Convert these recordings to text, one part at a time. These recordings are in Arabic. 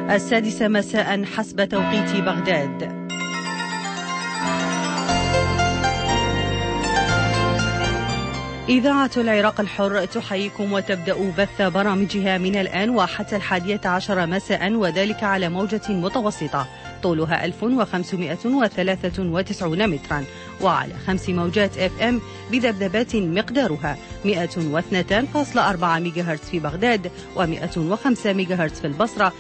السادسة مساء حسب توقيت بغداد. إذاعة العراق الحر تحييكم وتبدأ بث برامجها من الآن وحتى 11 مساء، وذلك على موجة متوسطة طولها 1593 مترا، وعلى 5 موجات FM بذبذبات مقدارها 102.4 ميجاهرتز في بغداد، و105 ميجاهرتز في البصرة،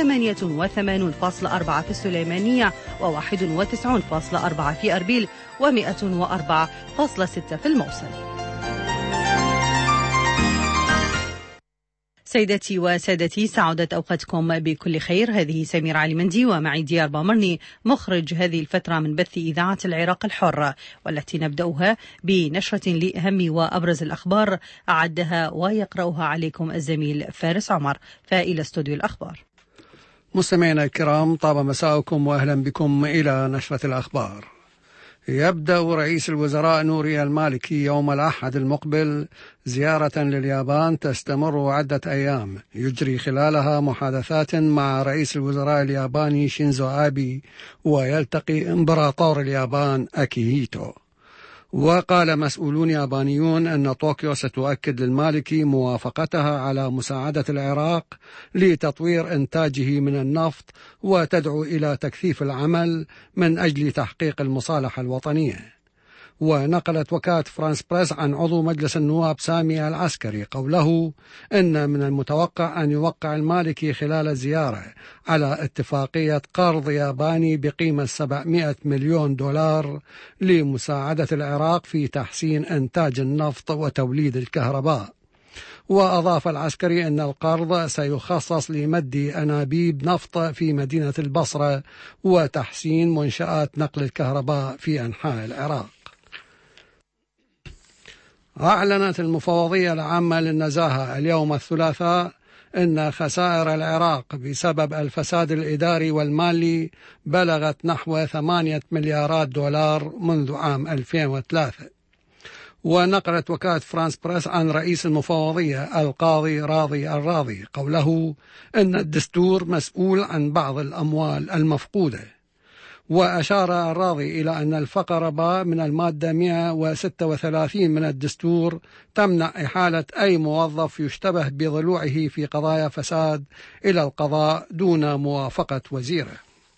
و88.4 في السليمانية، و91.4 في أربيل، و104.6 في الموصل. سيدتي وسادتي، سعادت أوقاتكم بكل خير. هذه سميرة علي مندي ومعي ديار بامرني مخرج هذه الفترة من بث إذاعة العراق الحر، والتي نبدأها بنشرة لأهم وأبرز الأخبار أعدها ويقرأها عليكم الزميل فارس عمر. فإلى استوديو الأخبار. مستمعينا الكرام، طاب مساءكم وأهلا بكم إلى نشرة الأخبار. يبدأ رئيس الوزراء نوري المالكي يوم الأحد المقبل زيارة لليابان تستمر عدة أيام، يجري خلالها محادثات مع رئيس الوزراء الياباني شينزو آبي، ويلتقي إمبراطور اليابان أكيهيتو. وقال مسؤولون يابانيون أن طوكيو ستؤكد للمالكي موافقتها على مساعدة العراق لتطوير إنتاجه من النفط، وتدعو إلى تكثيف العمل من أجل تحقيق المصالحة الوطنية. ونقلت وكالة فرانس بريس عن عضو مجلس النواب سامي العسكري قوله إن من المتوقع أن يوقع المالكي خلال الزيارة على اتفاقية قرض ياباني بقيمة 700 مليون دولار لمساعدة العراق في تحسين إنتاج النفط وتوليد الكهرباء. وأضاف العسكري أن القرض سيخصص لمد أنابيب نفط في مدينة البصرة وتحسين منشآت نقل الكهرباء في أنحاء العراق. أعلنت المفوضية العامة للنزاهة اليوم الثلاثاء أن خسائر العراق بسبب الفساد الإداري والمالي بلغت نحو 8 مليارات دولار منذ عام 2003. ونقلت وكالة فرانس بريس عن رئيس المفوضية القاضي راضي الراضي قوله أن الدستور مسؤول عن بعض الأموال المفقودة. وأشار الراضي إلى أن الفقرة باء من المادة 136 من الدستور تمنع إحالة أي موظف يشتبه بضلوعه في قضايا فساد إلى القضاء دون موافقة وزيره.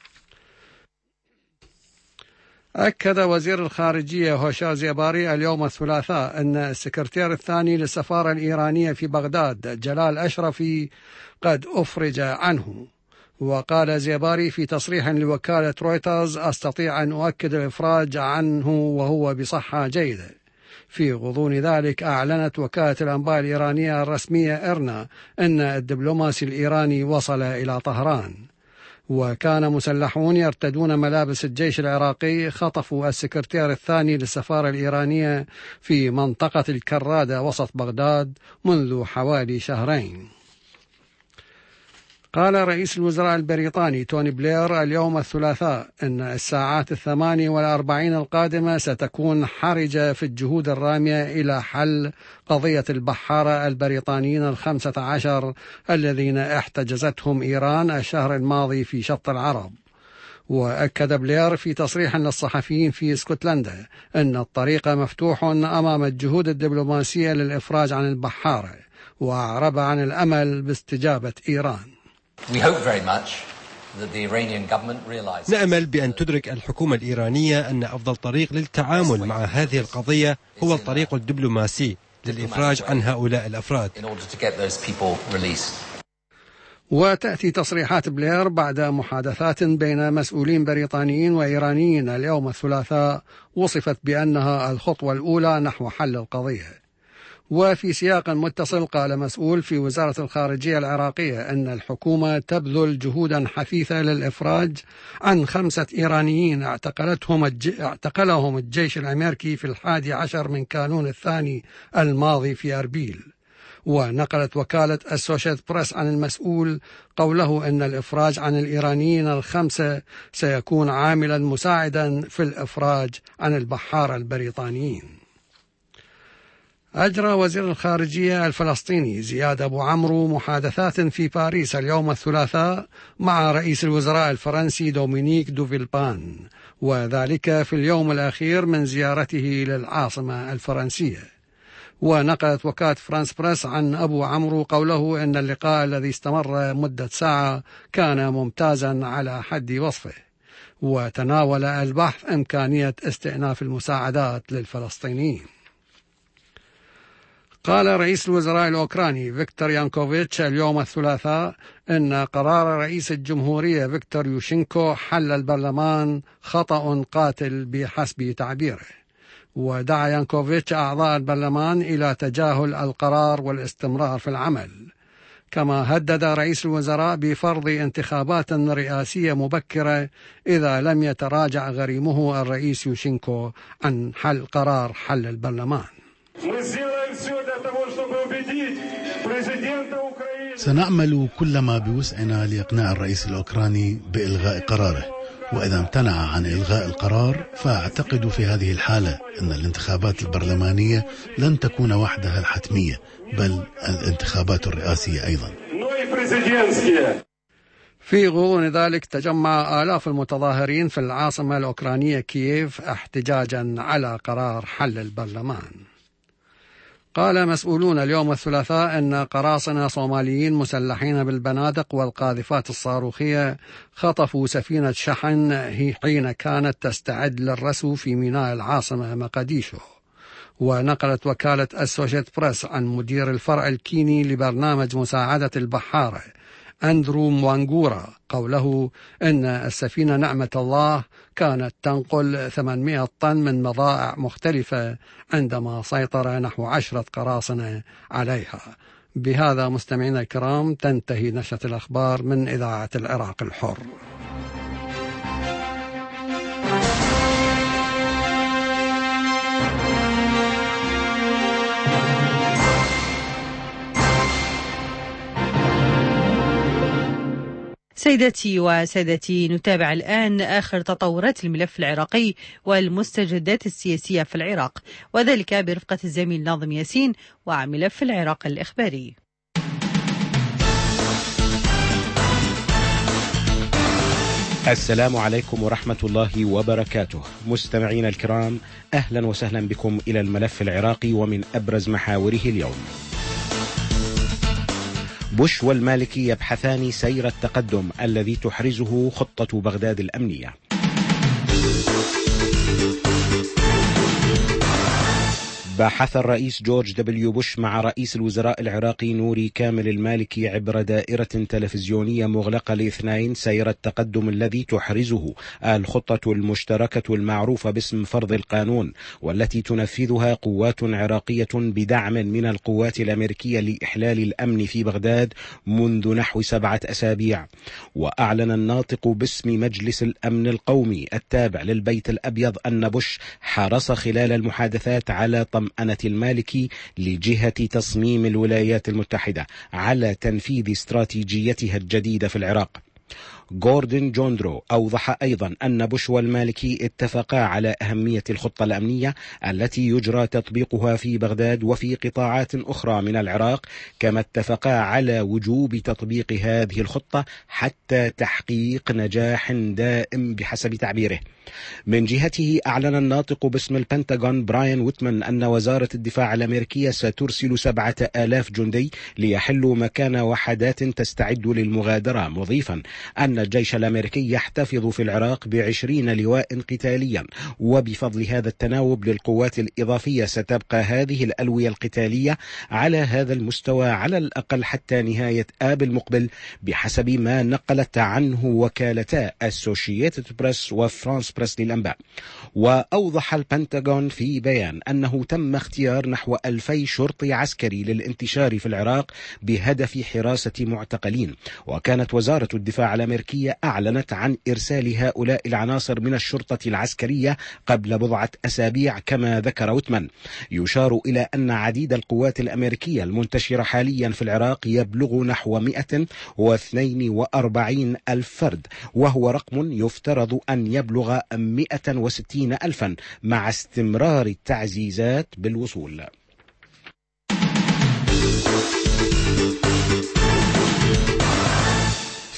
أكد وزير الخارجية هوشا زيباري اليوم الثلاثاء أن السكرتير الثاني للسفارة الإيرانية في بغداد جلال أشرفي قد أفرج عنه. وقال زيباري في تصريح لوكالة رويترز: أستطيع أن أؤكد الإفراج عنه وهو بصحة جيدة. في غضون ذلك أعلنت وكالة الأنباء الإيرانية الرسمية إرنا أن الدبلوماسي الإيراني وصل إلى طهران. وكان مسلحون يرتدون ملابس الجيش العراقي خطفوا السكرتير الثاني للسفارة الإيرانية في منطقة الكرادة وسط بغداد منذ حوالي شهرين. قال رئيس الوزراء البريطاني توني بلير اليوم الثلاثاء أن الساعات 48 القادمة ستكون حرجة في الجهود الرامية إلى حل قضية البحارة البريطانيين 15 الذين احتجزتهم إيران الشهر الماضي في شط العرب. وأكد بلير في تصريح للصحفيين في اسكتلندا أن الطريق مفتوح أمام الجهود الدبلوماسية للإفراج عن البحارة، وأعرب عن الأمل باستجابة إيران. نأمل بأن تدرك الحكومة الإيرانية أن أفضل طريق للتعامل مع هذه القضية هو الطريق الدبلوماسي للإفراج عن هؤلاء الأفراد. وتأتي تصريحات بلير بعد محادثات بين مسؤولين بريطانيين وإيرانيين اليوم الثلاثاء وصفت بأنها الخطوة الأولى نحو حل القضية. وفي سياق متصل قال مسؤول في وزارة الخارجية العراقية أن الحكومة تبذل جهودا حثيثة للإفراج عن 5 إيرانيين اعتقلهم الجيش الأمريكي في 11 من كانون الثاني الماضي في أربيل. ونقلت وكالة أسوشيتد بريس عن المسؤول قوله أن الإفراج عن الإيرانيين 5 سيكون عاملا مساعدا في الإفراج عن البحارة البريطانيين. أجرى وزير الخارجية الفلسطيني زياد أبو عمرو محادثات في باريس اليوم الثلاثاء مع رئيس الوزراء الفرنسي دومينيك دوفيلبان، وذلك في اليوم الأخير من زيارته للعاصمة الفرنسية. ونقلت وكالة فرانس بريس عن أبو عمرو قوله إن اللقاء الذي استمر مدة ساعة كان ممتازا على حد وصفه، وتناول البحث إمكانية استئناف المساعدات للفلسطينيين. قال رئيس الوزراء الأوكراني فيكتور يانكوفيتش اليوم الثلاثاء إن قرار رئيس الجمهورية فيكتور يوشينكو حل البرلمان خطأ قاتل بحسب تعبيره. ودعا يانكوفيتش أعضاء البرلمان إلى تجاهل القرار والاستمرار في العمل. كما هدد رئيس الوزراء بفرض انتخابات رئاسية مبكرة إذا لم يتراجع غريمه الرئيس يوشينكو عن قرار حل البرلمان. سنعمل كل ما بوسعنا لإقناع الرئيس الأوكراني بإلغاء قراره، وإذا امتنع عن إلغاء القرار فأعتقد في هذه الحالة أن الانتخابات البرلمانية لن تكون وحدها الحتمية، بل الانتخابات الرئاسية أيضا. في غضون ذلك تجمع آلاف المتظاهرين في العاصمة الأوكرانية كييف احتجاجا على قرار حل البرلمان. قال مسؤولون اليوم الثلاثاء أن قراصنة صوماليين مسلحين بالبنادق والقاذفات الصاروخية خطفوا سفينة شحن حين كانت تستعد للرسو في ميناء العاصمة مقديشو. ونقلت وكالة أسوشيت بريس عن مدير الفرع الكيني لبرنامج مساعدة البحارة أندرو موانغورا قوله إن السفينة نعمة الله كانت تنقل 800 طن من بضائع مختلفة عندما سيطر نحو 10 قراصنة عليها. بهذا مستمعينا الكرام تنتهي نشرة الأخبار من إذاعة العراق الحر. سيدتي وسادتي، نتابع الآن آخر تطورات الملف العراقي والمستجدات السياسية في العراق، وذلك برفقة الزميل ناظم ياسين وملف العراق الإخباري. السلام عليكم ورحمة الله وبركاته. مستمعين الكرام، أهلا وسهلا بكم إلى الملف العراقي ومن أبرز محاوره اليوم. بوش والمالكي يبحثان سير التقدم الذي تحرزه خطة بغداد الأمنية. بحث الرئيس جورج دبليو بوش مع رئيس الوزراء العراقي نوري كامل المالكي عبر دائرة تلفزيونية مغلقة الاثنين سير التقدم الذي تحرزه الخطة المشتركة المعروفة باسم فرض القانون، والتي تنفذها قوات عراقية بدعم من القوات الأمريكية لإحلال الأمن في بغداد منذ نحو 7 أسابيع. وأعلن الناطق باسم مجلس الأمن القومي التابع للبيت الأبيض أن بوش حرص خلال المحادثات على طمأنة المالكي لجهة تصميم الولايات المتحدة على تنفيذ استراتيجيتها الجديدة في العراق. غوردن جوندرو أوضح أيضا أن بوش والمالكي اتفقا على أهمية الخطة الأمنية التي يجرى تطبيقها في بغداد وفي قطاعات أخرى من العراق، كما اتفقا على وجوب تطبيق هذه الخطة حتى تحقيق نجاح دائم بحسب تعبيره. من جهته أعلن الناطق باسم البنتاغون براين ويتمان أن وزارة الدفاع الأمريكية سترسل 7,000 جندي ليحلوا مكان وحدات تستعد للمغادرة، مضيفا أن الجيش الأمريكي يحتفظ في العراق ب20 لواء قتاليا، وبفضل هذا التناوب للقوات الإضافية ستبقى هذه الألوية القتالية على هذا المستوى على الأقل حتى نهاية آب المقبل، بحسب ما نقلت عنه وكالتا أسوشيتد بريس وفرانس بريس للأنباء. وأوضح البنتاغون في بيان أنه تم اختيار نحو 2000 شرطي عسكري للانتشار في العراق بهدف حراسة معتقلين، وكانت وزارة الدفاع الأمريكية أعلنت عن إرسال هؤلاء العناصر من الشرطة العسكرية قبل بضعة أسابيع كما ذكر ويتمان. يشار إلى أن عديد القوات الأمريكية المنتشرة حاليا في العراق يبلغ نحو 142 ألف فرد، وهو رقم يفترض أن يبلغ 160 ألفا مع استمرار التعزيزات بالوصول.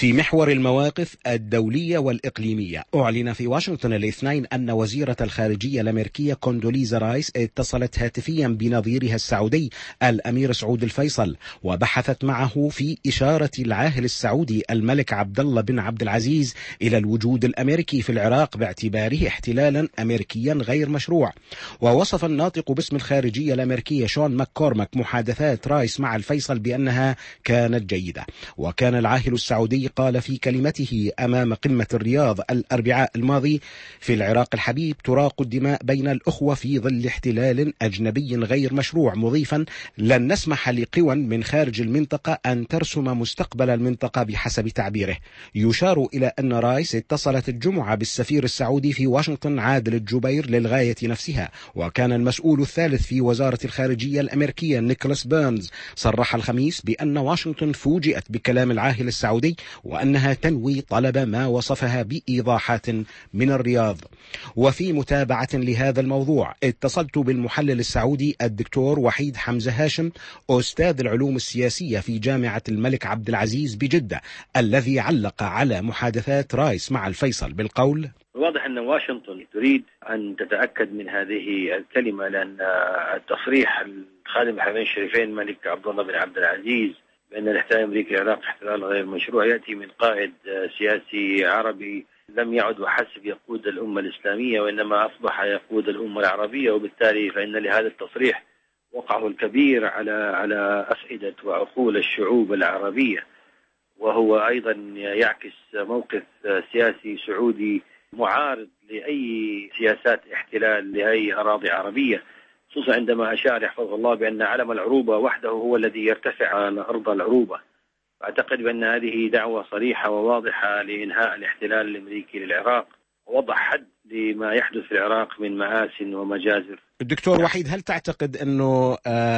في محور المواقف الدولية والإقليمية، أعلن في واشنطن الاثنين أن وزيرة الخارجية الأمريكية كوندوليزا رايس اتصلت هاتفيا بنظيرها السعودي الأمير سعود الفيصل، وبحثت معه في إشارة العاهل السعودي الملك عبد الله بن عبد العزيز إلى الوجود الأمريكي في العراق باعتباره احتلالا أمريكيا غير مشروع. ووصف الناطق باسم الخارجية الأمريكية شون ماككورمك محادثات رايس مع الفيصل بأنها كانت جيدة. وكان العاهل السعودي قال في كلمته أمام قمة الرياض الأربعاء الماضي: في العراق الحبيب تراق الدماء بين الأخوة في ظل احتلال أجنبي غير مشروع، مضيفا: لن نسمح لقوى من خارج المنطقة أن ترسم مستقبل المنطقة بحسب تعبيره. يشار إلى أن رايس اتصلت الجمعة بالسفير السعودي في واشنطن عادل الجبير للغاية نفسها. وكان المسؤول الثالث في وزارة الخارجية الأمريكية نيكولاس بيرنز صرح الخميس بأن واشنطن فوجئت بكلام العاهل السعودي وأنها تنوي طلب ما وصفها بإيضاحات من الرياض. وفي متابعة لهذا الموضوع اتصلت بالمحلل السعودي الدكتور وحيد حمزة هاشم أستاذ العلوم السياسية في جامعة الملك عبد العزيز بجدة، الذي علق على محادثات رايس مع الفيصل بالقول: واضح أن واشنطن تريد أن تتأكد من هذه الكلمة، لأن التصريح الخادم الحرمين الشريفين الملك عبد الله بن عبد العزيز بأن الاحتلال الأمريكي العراق احتلال غير مشروع يأتي من قائد سياسي عربي لم يعد وحسب يقود الأمة الإسلامية، وإنما أصبح يقود الأمة العربية، وبالتالي فإن لهذا التصريح وقعه الكبير على أفئدة وعقول الشعوب العربية، وهو أيضا يعكس موقف سياسي سعودي معارض لأي سياسات احتلال لأي أراضي عربية، خصوصا عندما أشار يحفظه الله بأن علم العروبة وحده هو الذي يرتفع على أرض العروبة. أعتقد بأن هذه دعوة صريحة وواضحة لإنهاء الاحتلال الأمريكي للعراق ووضع حد لما يحدث في العراق من مآسٍ ومجازر. الدكتور وحيد، هل تعتقد أنه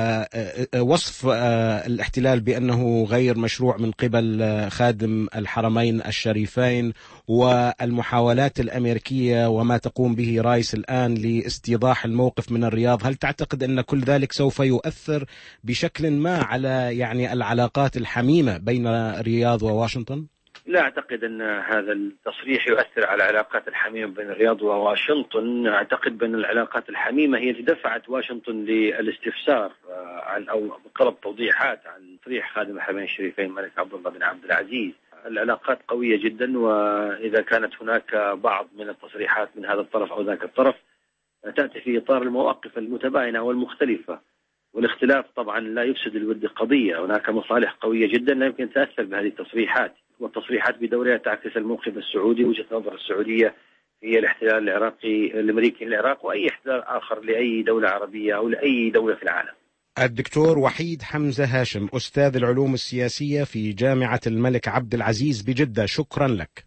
وصف الاحتلال بأنه غير مشروع من قبل خادم الحرمين الشريفين والمحاولات الأمريكية وما تقوم به رايس الآن لاستيضاح الموقف من الرياض، هل تعتقد أن كل ذلك سوف يؤثر بشكل ما على العلاقات الحميمة بين الرياض وواشنطن؟ لا أعتقد أن هذا التصريح يؤثر على العلاقات الحميمة بين الرياض وواشنطن. أعتقد بأن العلاقات الحميمة هي التي دفعت واشنطن للاستفسار عن أو طلب توضيحات عن تصريح خادم الحرمين الشريفين الملك عبد الله بن عبد العزيز. العلاقات قوية جدا، وإذا كانت هناك بعض من التصريحات من هذا الطرف أو ذاك الطرف تأتي في إطار المواقف المتباينة والمختلفة، والاختلاف طبعا لا يفسد الود قضية. هناك مصالح قوية جدا لا يمكن تأثر بهذه التصريحات، والتصريحات بدورها تعكس الموقف السعودي، وجهة نظر السعودية هي الاحتلال العراقي الأمريكي للعراق وأي احتلال آخر لأي دولة عربية أو لأي دولة في العالم. الدكتور وحيد حمزة هاشم أستاذ العلوم السياسية في جامعة الملك عبد العزيز بجدة، شكرا لك.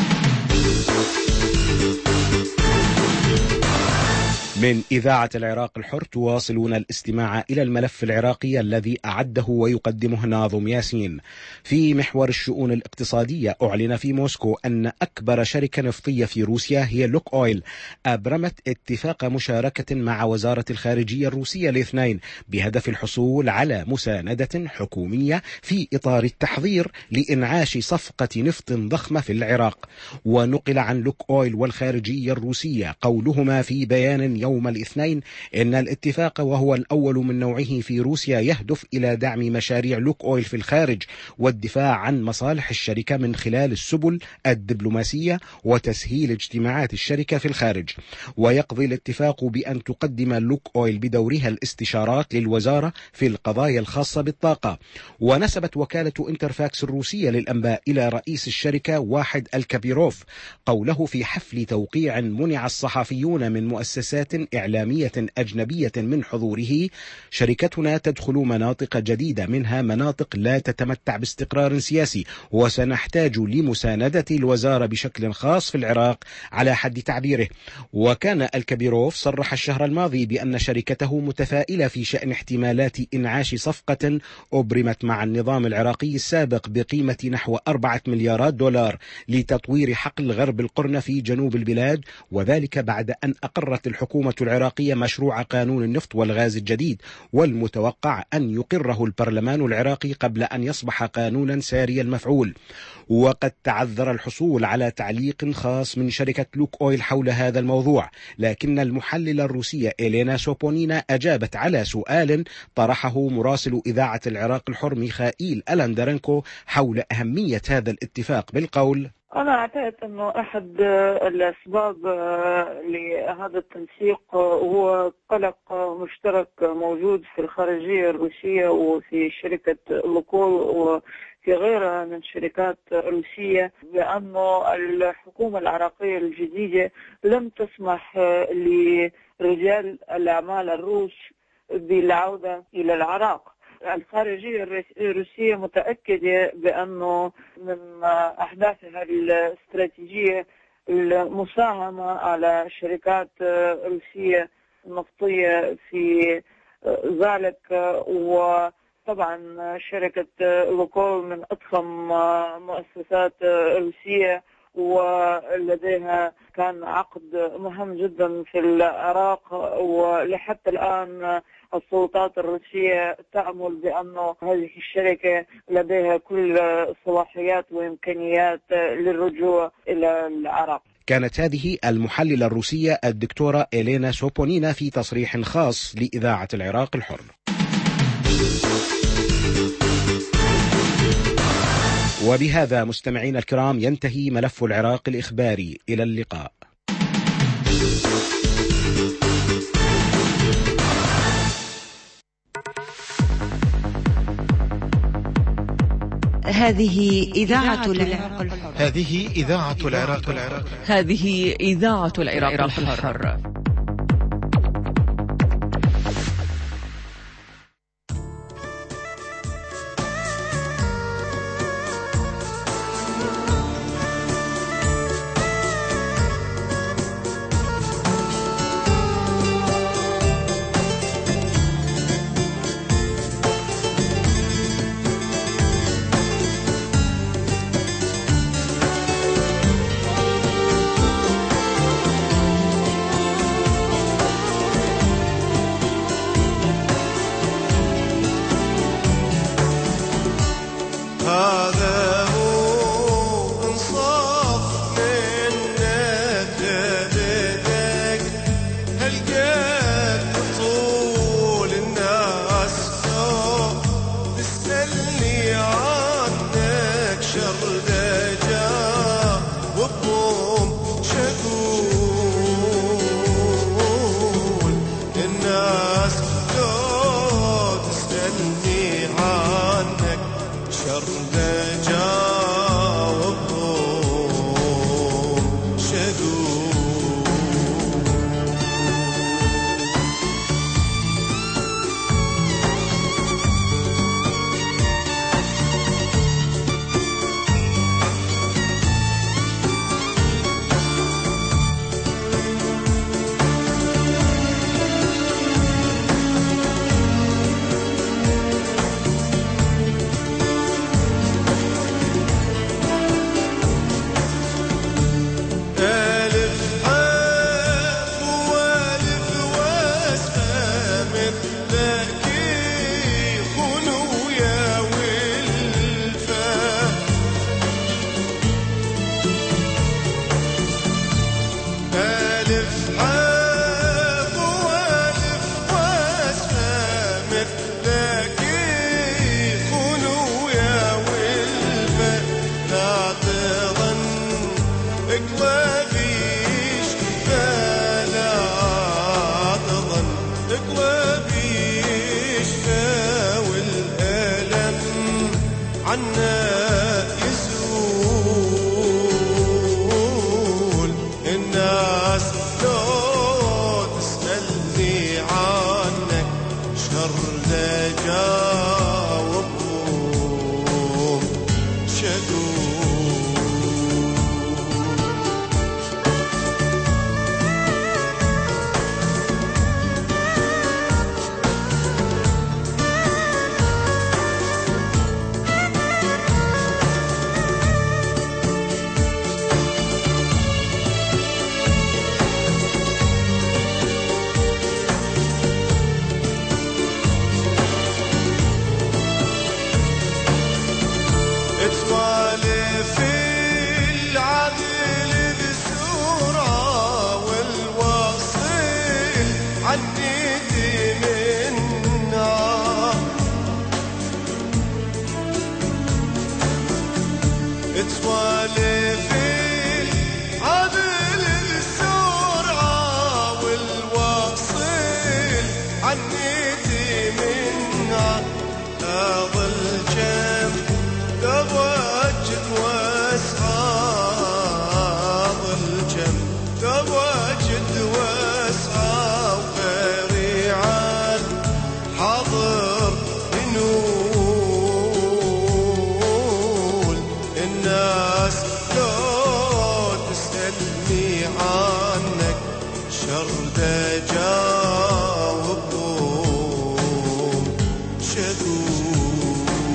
من إذاعة العراق الحر تواصلون الاستماع إلى الملف العراقي الذي أعده ويقدمه ناظم ياسين. في محور الشؤون الاقتصادية، أعلن في موسكو أن أكبر شركة نفطية في روسيا هي لوك أويل أبرمت اتفاق مشاركة مع وزارة الخارجية الروسية الاثنين بهدف الحصول على مساندة حكومية في إطار التحضير لإنعاش صفقة نفط ضخمة في العراق. ونقل عن لوك أويل والخارجية الروسية قولهما في بيان يوم الاثنين إن الاتفاق، وهو الأول من نوعه في روسيا، يهدف إلى دعم مشاريع لوك أويل في الخارج والدفاع عن مصالح الشركة من خلال السبل الدبلوماسية وتسهيل اجتماعات الشركة في الخارج. ويقضي الاتفاق بأن تقدم لوك أويل بدورها الاستشارات للوزارة في القضايا الخاصة بالطاقة. ونسبت وكالة انترفاكس الروسية للأنباء إلى رئيس الشركة واحد الكابيروف قوله في حفل توقيع منع الصحفيون من مؤسسات إعلامية أجنبية من حضوره: شركتنا تدخل مناطق جديدة، منها مناطق لا تتمتع باستقرار سياسي، وسنحتاج لمساندة الوزارة بشكل خاص في العراق على حد تعبيره. وكان الكابيروف صرح الشهر الماضي بأن شركته متفائلة في شأن احتمالات إنعاش صفقة أبرمت مع النظام العراقي السابق بقيمة نحو 4 مليارات دولار لتطوير حقل غرب القرن في جنوب البلاد، وذلك بعد أن أقرت الحكومة الحكومة العراقية مشروع قانون النفط والغاز الجديد، والمتوقع أن يقره البرلمان العراقي قبل أن يصبح قانونا ساري المفعول. وقد تعذر الحصول على تعليق خاص من شركة لوك أويل حول هذا الموضوع، لكن المحللة الروسية إلينا سوبونينا أجابت على سؤال طرحه مراسل إذاعة العراق الحر ميخائيل ألاندرنكو حول أهمية هذا الاتفاق بالقول: أنا أعتقد أنه أحد الأسباب لهذا التنسيق هو قلق مشترك موجود في الخارجية الروسية وفي شركة لوكول وفي غيرها من شركات روسية، بأنه الحكومة العراقية الجديدة لم تسمح لرجال الأعمال الروس بالعودة إلى العراق. الخارجية الروسية متأكدة بأنه من أهدافها الاستراتيجية المساهمة على شركات روسية نفطية في ذلك، وطبعا شركة لوكول من أضخم مؤسسات روسية ولديها كان عقد مهم جدا في العراق، ولحتى الآن السلطات الروسية تأمل بأنه هذه الشركة لديها كل الصلاحيات وإمكانيات للرجوع إلى العراق. كانت هذه المحللة الروسية الدكتورة إلينا سوبونينا في تصريح خاص لإذاعة العراق الحر. وبهذا مستمعين الكرام ينتهي ملف العراق الإخباري. إلى اللقاء. هذه إذاعة العراق الحر. هذه إذاعة العراق الحر. هذه إذاعة العراق الحر. بتوالفي عدل السرعة والواصل عنيتي منها أظل جم تواجد واسعة أظل جم تواجد واسعة وغيري عن حضر نقول الناس لو تسألني عنك شر جاوبهم شذوذ.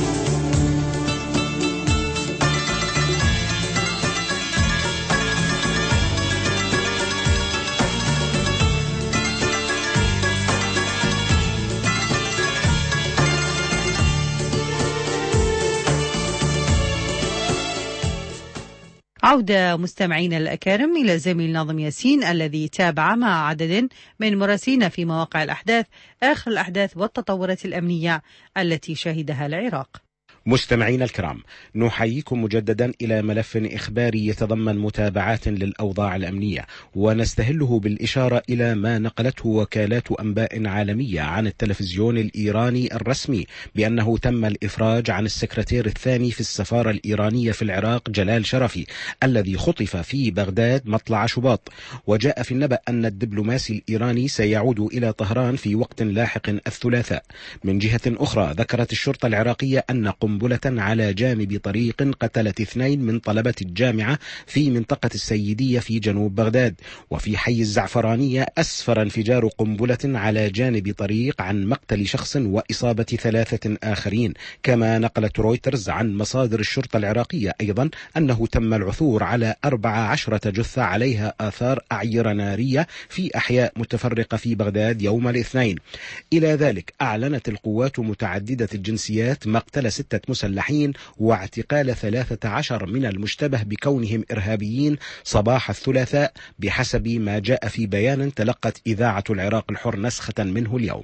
عودة مستمعينا الأكارم إلى زميل ناظم ياسين الذي تابع مع عدد من مراسلين في مواقع الأحداث آخر الأحداث والتطورات الأمنية التي شهدها العراق. مستمعينا الكرام، نحييكم مجددا إلى ملف إخباري يتضمن متابعات للأوضاع الأمنية، ونستهله بالإشارة إلى ما نقلته وكالات أنباء عالمية عن التلفزيون الإيراني الرسمي بأنه تم الإفراج عن السكرتير الثاني في السفارة الإيرانية في العراق جلال شرفي الذي خطف في بغداد مطلع شباط. وجاء في النبأ أن الدبلوماسي الإيراني سيعود إلى طهران في وقت لاحق الثلاثاء. من جهة أخرى، ذكرت الشرطة العراقية أن قنبلة على جانب طريق قتلت 2 من طلبة الجامعة في منطقة السيدية في جنوب بغداد. وفي حي الزعفرانية أسفر انفجار قنبلة على جانب طريق عن مقتل شخص وإصابة 3 آخرين. كما نقلت رويترز عن مصادر الشرطة العراقية أيضا أنه تم العثور على 14 جثة عليها آثار أعيرة نارية في أحياء متفرقة في بغداد يوم الاثنين. إلى ذلك، أعلنت القوات متعددة الجنسيات مقتل 6 مسلحين واعتقال 13 من المشتبه بكونهم إرهابيين صباح الثلاثاء، بحسب ما جاء في بيان تلقت إذاعة العراق الحر نسخة منه اليوم.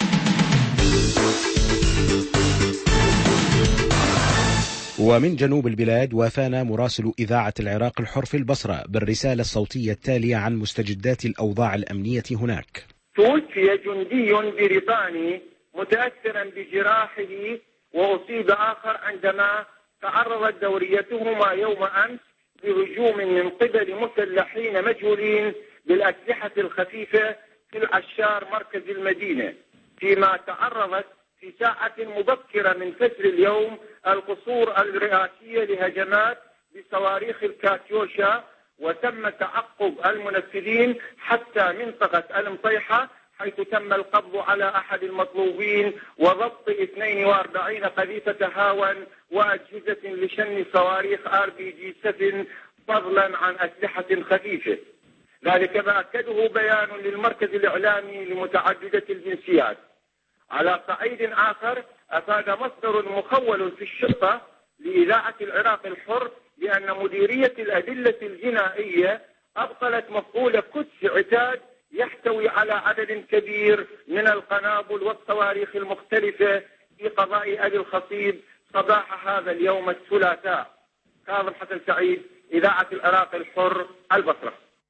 ومن جنوب البلاد، وافانا مراسل إذاعة العراق الحر في البصرة بالرسالة الصوتية التالية عن مستجدات الأوضاع الأمنية هناك. توفي جندي بريطاني متأثرا بجراحه، وأصيب آخر عندما تعرضت دوريتهما يوم أمس بهجوم من قبل مسلحين مجهولين بالأسلحة الخفيفة في العشار مركز المدينة، فيما تعرضت في ساعة مبكرة من فجر اليوم القصور الرئاسية لهجمات بصواريخ الكاتيوشا، وتم تعقب المنفذين حتى منطقة المطيحة، حيث تم القبض على أحد المطلوبين وضبط 42 قذيفة هاون وأجهزة لشن صواريخ RPG-7 فضلا عن أسلحة خفيفة. ذلك ما أكده بيان للمركز الإعلامي لمتعددة الجنسيات. على صعيد آخر، أفاد مصدر مخول في الشرطة لإذاعة العراق الحر بأن مديرية الأدلة الجنائية أبطلت مفعول قدس عتاد يحتوي على عدد كبير من القنابل والصواريخ المختلفة في قضاء أبي الخصيب صباح هذا اليوم الثلاثاء. كاظم حسن سعيد، إذاعة العراق الحر، البصرة.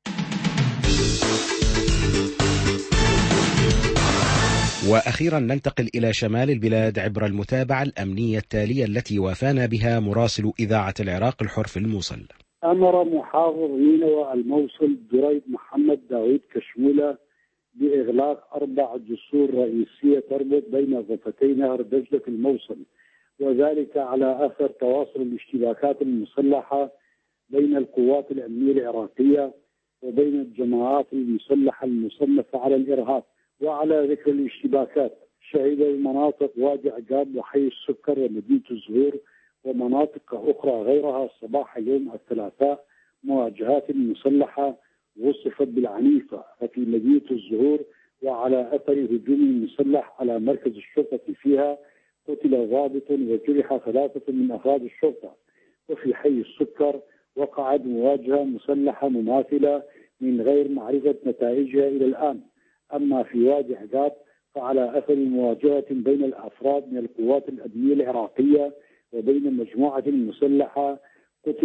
وأخيرا ننتقل إلى شمال البلاد عبر المتابعة الأمنية التالية التي وافانا بها مراسل إذاعة العراق الحر في الموصل. أمر محافظ نينوى الموصل دريد محمد داوود كشمولة بإغلاق 4 جسور رئيسية تربط بين ضفتي نهر دجلة في الموصل، وذلك على أثر تواصل الاشتباكات المسلحة بين القوات الأمنية العراقية وبين الجماعات المسلحة المصنفة على الإرهاب. وعلى ذكر الاشتباكات، شهد المناطق وادي عقاب وحي السكر ومدينة الزهور ومناطق أخرى غيرها صباح يوم الثلاثاء مواجهات مسلحة وصفت بالعنيفة. ففي مدينة الزهور وعلى أثر هجوم مسلح على مركز الشرطة فيها قتل ضابط وجرح 3 من أفراد الشرطة. وفي حي السكر وقعت مواجهة مسلحة مماثلة من غير معرفة نتائجها إلى الآن. أما في وادي عقاب فعلى أثر مواجهة بين الأفراد من القوات الأمنية العراقية وبين مجموعة مسلحة قتل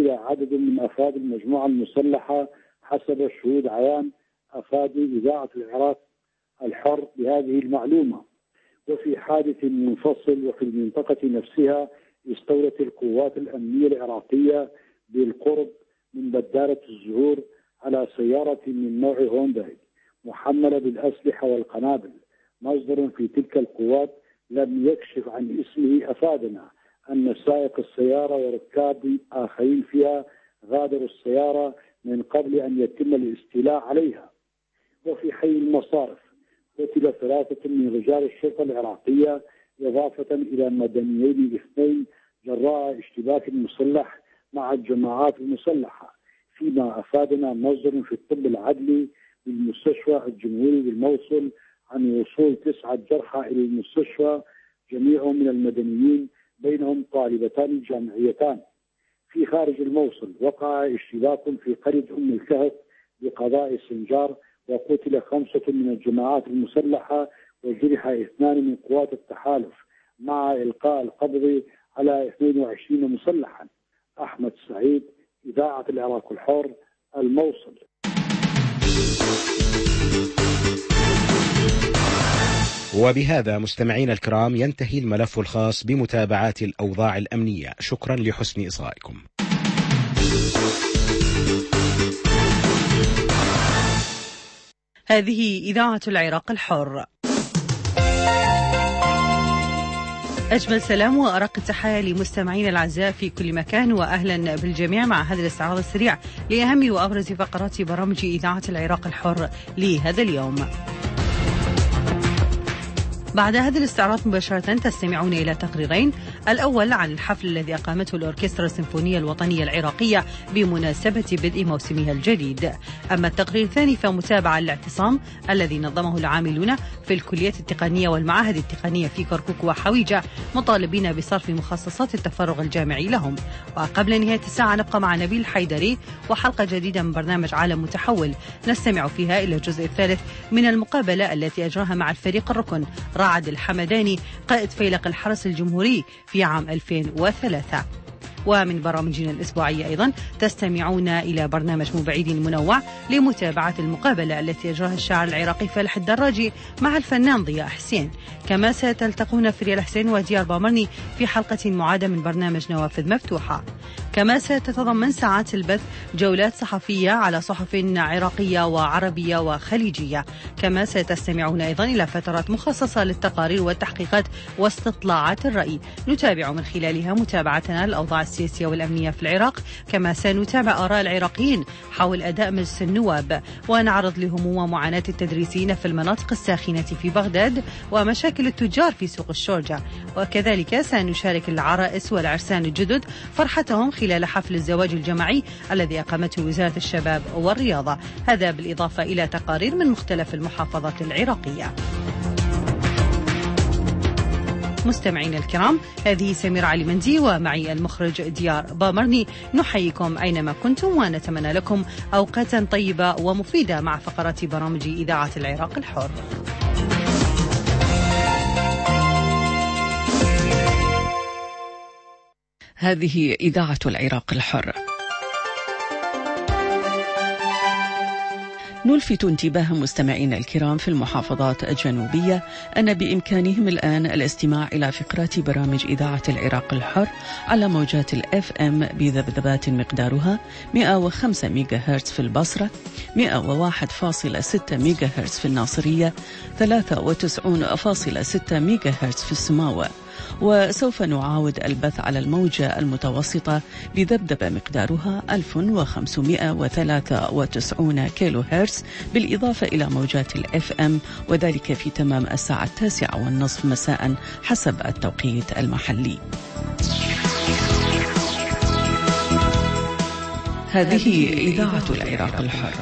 قتل عدد من أفراد المجموعة المسلحة حسب شهود عيان أفادوا إذاعة العراق الحر بهذه المعلومة. وفي حادث منفصل وفي المنطقة نفسها استولت القوات الأمنية العراقية بالقرب من بدارة الزهور على سيارة من نوع هونداي محملة بالأسلحة والقنابل. مصدر في تلك القوات لم يكشف عن اسمه أفادنا أن سائق السيارة وركاب آخرين فيها غادروا السيارة من قبل أن يتم الاستيلاء عليها. وفي حي المصارف قتل 3 من رجال الشرطة العراقية إضافة إلى مدنيين 2 جراء اشتباك مسلح مع الجماعات المسلحة، فيما أفادنا مصدر في الطب العدلي بالمستشفى الجمهوري بالموصل عن وصول 9 جرحى إلى المستشفى جميعهم من المدنيين بينهم طالبتان جامعيتان. في خارج الموصل وقع اشتباك في قرية أم الكهف بقضاء السنجار وقتل 5 من الجماعات المسلحة وجرح 2 من قوات التحالف مع إلقاء القبض على 22 مسلحا. أحمد سعيد، إذاعة العراق الحر، الموصل. وبهذا مستمعينا الكرام ينتهي الملف الخاص بمتابعات الأوضاع الأمنية. شكرا لحسن إصغائكم. هذه إذاعة العراق الحر. أجمل سلام وأرق التحايا لمستمعين الأعزاء في كل مكان، وأهلا بالجميع مع هذا الاستعراض السريع لأهم وأبرز فقرات برامج إذاعة العراق الحر لهذا اليوم. بعد هذا الاستعراض مباشرة تستمعون إلى تقريرين، الأول عن الحفل الذي أقامته الأوركسترا السيمفونية الوطنية العراقية بمناسبة بدء موسمها الجديد. أما التقرير الثاني فمتابعة للاعتصام الذي نظمه العاملون في الكلية التقنية والمعاهد التقنية في كركوك وحويجة مطالبين بصرف مخصصات التفرغ الجامعي لهم. وقبل نهاية الساعة نبقى مع نبيل الحيدري وحلقة جديدة من برنامج عالم متحول نستمع فيها إلى الجزء الثالث من المقابلة التي أجراها مع الفريق الركن رعد الحمداني قائد فيلق الحرس الجمهوري في عام 2003. ومن برامجنا الأسبوعية أيضا تستمعون إلى برنامج مبعيد منوع لمتابعة المقابلة التي أجراها الشاعر العراقي فالح الدراجي مع الفنان ضياء حسين. كما ستلتقون فريال حسين وديار بامرني في حلقة معادة من برنامج نوافذ مفتوحة. كما ستتضمن ساعات البث جولات صحفية على صحف عراقية وعربية وخليجية. كما ستستمعون أيضا إلى فترات مخصصة للتقارير والتحقيقات واستطلاعات الرأي نتابع من خلالها متابعتنا للأوضاع السياسية والأمنية في العراق. كما سنتابع آراء العراقيين حول أداء مجلس النواب ونعرض لهموم ومعاناة التدريسيين في المناطق الساخنة في بغداد ومشاكل التجار في سوق الشورجة. وكذلك سنشارك العرائس والعرسان الجدد فرحتهم خلال حفل الزواج الجماعي الذي أقامته وزارة الشباب والرياضة، هذا بالإضافة إلى تقارير من مختلف المحافظات العراقية. مستمعين الكرام، هذه سمير علي مندي ومعي المخرج ديار بامرني، نحييكم أينما كنتم ونتمنى لكم أوقاتا طيبة ومفيدة مع فقرات برامج إذاعة العراق الحر. هذه إذاعة العراق الحر. نلفت انتباه مستمعينا الكرام في المحافظات الجنوبية أن بإمكانهم الآن الاستماع إلى فقرات برامج إذاعة العراق الحر على موجات الFM بذبذبات مقدارها 105 ميجا هرتز في البصرة، 101.6 ميجا هرتز في الناصرية، 93.6 ميجا هرتز في السماوة. وسوف نعاود البث على الموجة المتوسطة بذبذبة مقدارها 1593 كيلو هرتز بالإضافة إلى موجات الFM، وذلك في تمام الساعة 9:30 مساء حسب التوقيت المحلي. هذه إذاعة العراق الحر.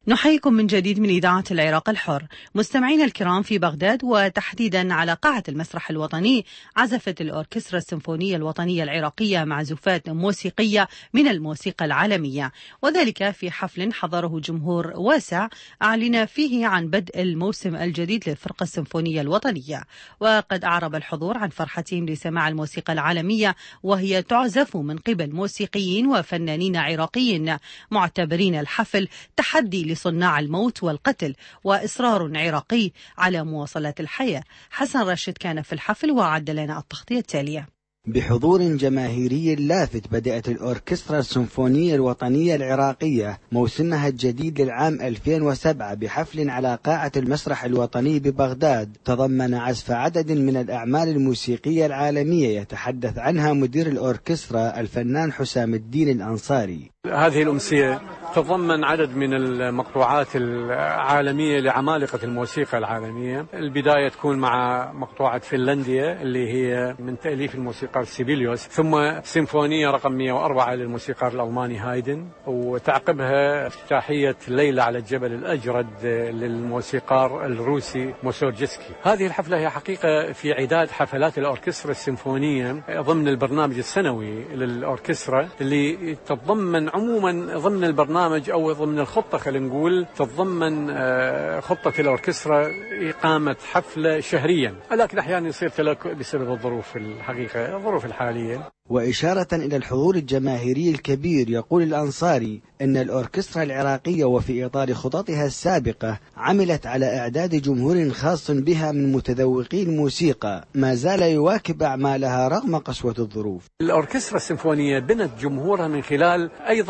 نحييكم من جديد من إذاعة العراق الحر. مستمعينا الكرام، في بغداد وتحديدا على قاعة المسرح الوطني عزفت الأوركسترا السيمفونية الوطنية العراقية معزوفات موسيقية من الموسيقى العالمية، وذلك في حفل حضره جمهور واسع أعلن فيه عن بدء الموسم الجديد للفرقة السيمفونية الوطنية. وقد أعرب الحضور عن فرحتهم لسماع الموسيقى العالمية وهي تعزف من قبل موسيقيين وفنانين عراقيين، معتبرين الحفل تحدي لصناع الموت والقتل وإصرار عراقي على مواصلة الحياة. حسن راشد كان في الحفل وعد لنا التغطية التالية. بحضور جماهيري لافت بدأت الأوركسترا السيمفونية الوطنية العراقية موسمها الجديد للعام 2007 بحفل على قاعة المسرح الوطني ببغداد، تضمن عزف عدد من الأعمال الموسيقية العالمية يتحدث عنها مدير الأوركسترا الفنان حسام الدين الأنصاري. هذه الأمسية تضمن عدد من المقطوعات العالمية لعمالقة الموسيقى العالمية. البداية تكون مع مقطوعة فنلنديا اللي هي من تأليف الموسيقار سيبيليوس، ثم سيمفونية رقم 104 للموسيقار الألماني هايدن، وتعقبها افتتاحية ليلة على الجبل الأجرد للموسيقار الروسي موسورجسكي. هذه الحفلة هي حقيقة في عداد حفلات الأوركسترا السيمفونية ضمن البرنامج السنوي للأوركسترا، اللي تتضمن عموما ضمن البرنامج أو ضمن الخطة، خلينا نقول تتضمن خطة الأوركسترا إقامة حفلة شهريا، ولكن أحيانا يصير تلكؤ بسبب الظروف الحقيقة الظروف الحالية. وإشارة إلى الحضور الجماهيري الكبير، يقول الأنصاري أن الأوركسترا العراقية وفي إطار خططها السابقة عملت على إعداد جمهور خاص بها من متذوقي الموسيقى ما زال يواكب أعمالها رغم قسوة الظروف. الأوركسترا السيمفونية بنت جمهورها من خلال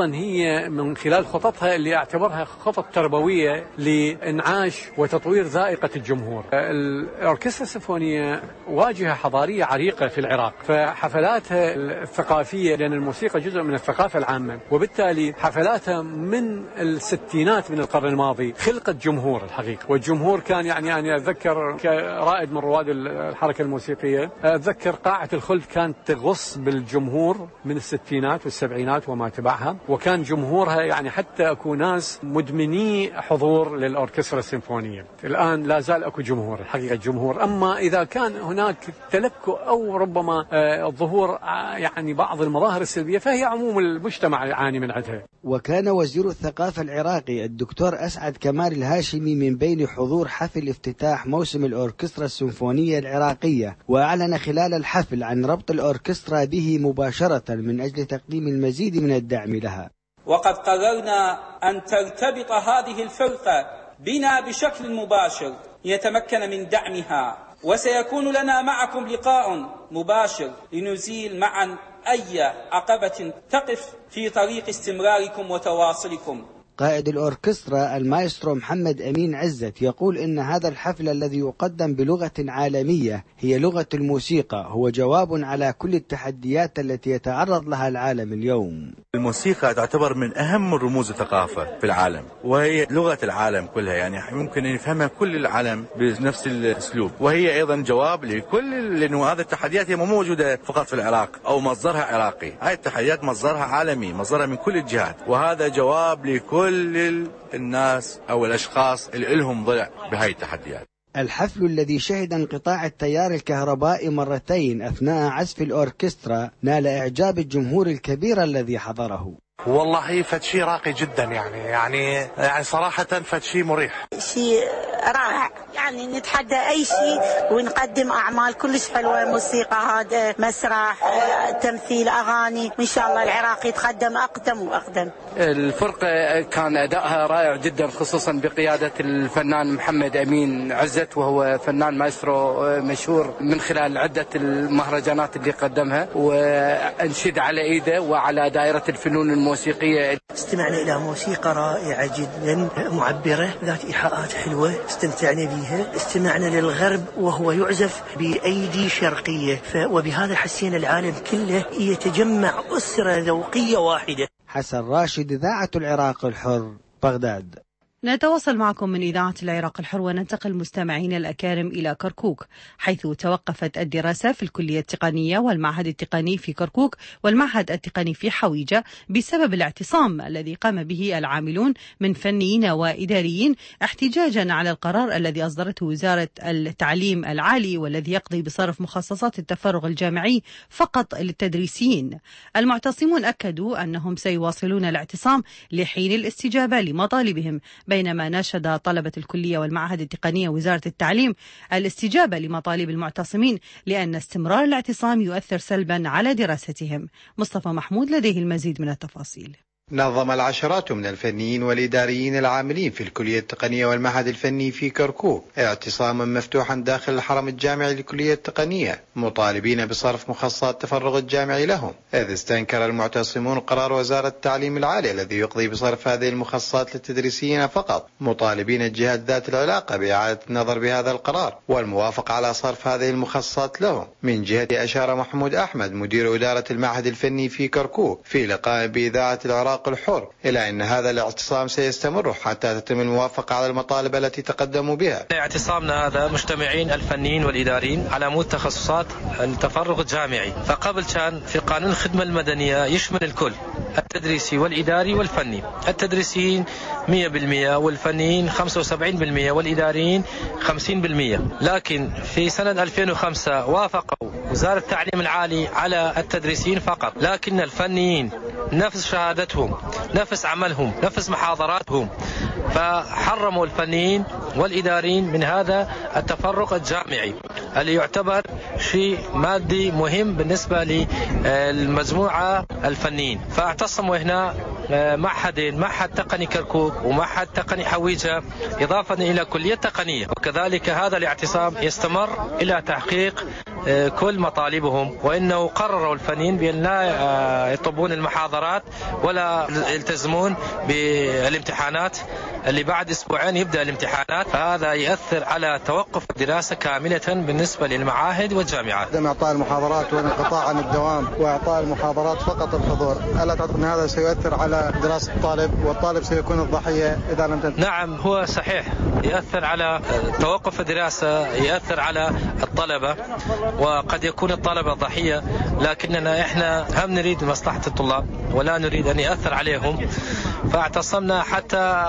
خططها اللي أعتبرها خطط تربوية لإنعاش وتطوير ذائقة الجمهور. الأوركسترا السيمفونية واجهة حضارية عريقة في العراق، فحفلاتها الثقافية، لأن الموسيقى جزء من الثقافة العامة، وبالتالي حفلاتها من الستينات من القرن الماضي خلقت جمهور الحقيقة. والجمهور كان يعني أتذكر كرائد من رواد الحركة الموسيقية، أتذكر قاعة الخلد كانت تغص بالجمهور من الستينات والسبعينات وما تبعها، وكان جمهورها يعني حتى أكو ناس مدمني حضور للأوركسترا السيمفونية. الآن لا زال أكو جمهور الحقيقة جمهور، أما إذا كان هناك تلكؤ أو ربما الظهور يعني بعض المظاهر السلبية، فهي عموم المجتمع يعاني من عدها. وكان وزير الثقافة العراقي الدكتور أسعد كمال الهاشمي من بين حضور حفل افتتاح موسم الأوركسترا السيمفونية العراقية، وأعلن خلال الحفل عن ربط الأوركسترا به مباشرة من أجل تقديم المزيد من الدعم لها. وقد قررنا أن ترتبط هذه الفرقة بنا بشكل مباشر يتمكن من دعمها، وسيكون لنا معكم لقاء مباشر لنزيل معا أي عقبة تقف في طريق استمراركم وتواصلكم. قائد الأوركسترا المايسترو محمد أمين عزت يقول إن هذا الحفل الذي يقدم بلغة عالمية هي لغة الموسيقى هو جواب على كل التحديات التي يتعرض لها العالم اليوم. الموسيقى تعتبر من أهم رموز الثقافة في العالم، وهي لغة العالم كلها، يعني ممكن أن يفهمها كل العالم بنفس الأسلوب، وهي أيضا جواب لكل، لأنه هذه التحديات هي مو موجودة فقط في العراق أو مصدرها عراقي، هاي التحديات مصدرها عالمي، مصدرها من كل الجهات، وهذا جواب لكل الناس أو الأشخاص اللي لهم ضلع بهاي التحديات. الحفل الذي شهد انقطاع التيار الكهربائي مرتين أثناء عزف الأوركسترا نال إعجاب الجمهور الكبير الذي حضره. والله فد راقي جدا، يعني صراحة فد مريح، شيء رائع، يعني نتحدى أي شيء ونقدم أعمال كلش حلوة، موسيقى، هذا مسرح، تمثيل، أغاني، وإن شاء الله العراق يتقدم أقدم وأقدم. الفرقة كان أدائها رائع جدا، خصوصا بقيادة الفنان محمد أمين عزت، وهو فنان مايسترو مشهور من خلال عدة المهرجانات اللي قدمها، وأنشد على إيده وعلى دائرة الفنون الموسيقية. استمعنا إلى موسيقى رائعة جدا معبرة ذات إيحاءات حلوة استمتعنا بها. استمعنا للغرب وهو يعزف بأيدي شرقية، وبهذا حسينا العالم كله يتجمع أسرة ذوقية واحدة. حسن راشد، إذاعة العراق الحر، بغداد. نتواصل معكم من إذاعة العراق الحر وننتقل مستمعين الأكارم إلى كركوك، حيث توقفت الدراسة في الكلية التقنية والمعهد التقني في كركوك والمعهد التقني في حويجة بسبب الاعتصام الذي قام به العاملون من فنيين وإداريين احتجاجا على القرار الذي أصدرته وزارة التعليم العالي والذي يقضي بصرف مخصصات التفرغ الجامعي فقط للتدريسيين. المعتصمون أكدوا أنهم سيواصلون الاعتصام لحين الاستجابة لمطالبهم، بينما ناشد طلبة الكلية والمعهد التقنية وزارة التعليم الاستجابة لمطالب المعتصمين لأن استمرار الاعتصام يؤثر سلبا على دراستهم. مصطفى محمود لديه المزيد من التفاصيل. نظم العشرات من الفنيين والإداريين العاملين في الكلية التقنية والمعهد الفني في كركوك اعتصاما مفتوحا داخل الحرم الجامعي للكلية التقنية مطالبين بصرف مخصصات التفرغ الجامعي لهم، إذ استنكر المعتصمون قرار وزارة التعليم العالي الذي يقضي بصرف هذه المخصصات للتدريسيين فقط، مطالبين الجهات ذات العلاقة بإعادة النظر بهذا القرار والموافقة على صرف هذه المخصصات لهم. من جهة أشار محمود أحمد مدير إدارة المعهد الفني في كركوك في لقاء بإذاعة العراق الحر إلى أن هذا الاعتصام سيستمر حتى تتم الموافقة على المطالب التي تقدموا بها. اعتصامنا هذا مجتمعين الفنيين والإداريين على مود تخصصات التفرغ الجامعي، فقبل كان في قانون الخدمة المدنية يشمل الكل، التدريسي والإداري والفني، التدريسيين 100% والفنيين 75% والإداريين 50%، لكن في سنة 2005 وافقوا وزارة التعليم العالي على التدريسيين فقط، لكن الفنيين نفس شهادتهم نفس عملهم نفس محاضراتهم، فحرموا الفنيين والإداريين من هذا التفرغ الجامعي اللي يعتبر شيء مادي مهم بالنسبة للمجموعة الفنيين. فاعتصموا هنا معهدين، معهد تقني كركوك ومعهد تقني حويجة إضافة إلى كلية تقنية، وكذلك هذا الاعتصام يستمر إلى تحقيق كل مطالبهم، وإنه قرروا الفنيين بأن لا يطبون المحاضرات ولا يلتزمون بالامتحانات اللي بعد أسبوعين يبدأ الامتحانات، فهذا يؤثر على توقف الدراسة كاملة بالنسبة للمعاهد والجامعات. عدم إعطاء المحاضرات وانقطاع عن الدوام وإعطاء المحاضرات فقط الحضور، ألا تعتقد أن هذا سيؤثر على دراسة الطالب والطالب سيكون الضحية إذا لم تنتهي؟ نعم هو صحيح، يؤثر على توقف الدراسة، يؤثر على الطلبة، وقد يكون الطلبة ضحية، لكننا إحنا هم نريد مصلحة الطلاب ولا نريد أن يأثر عليهم، فاعتصمنا حتى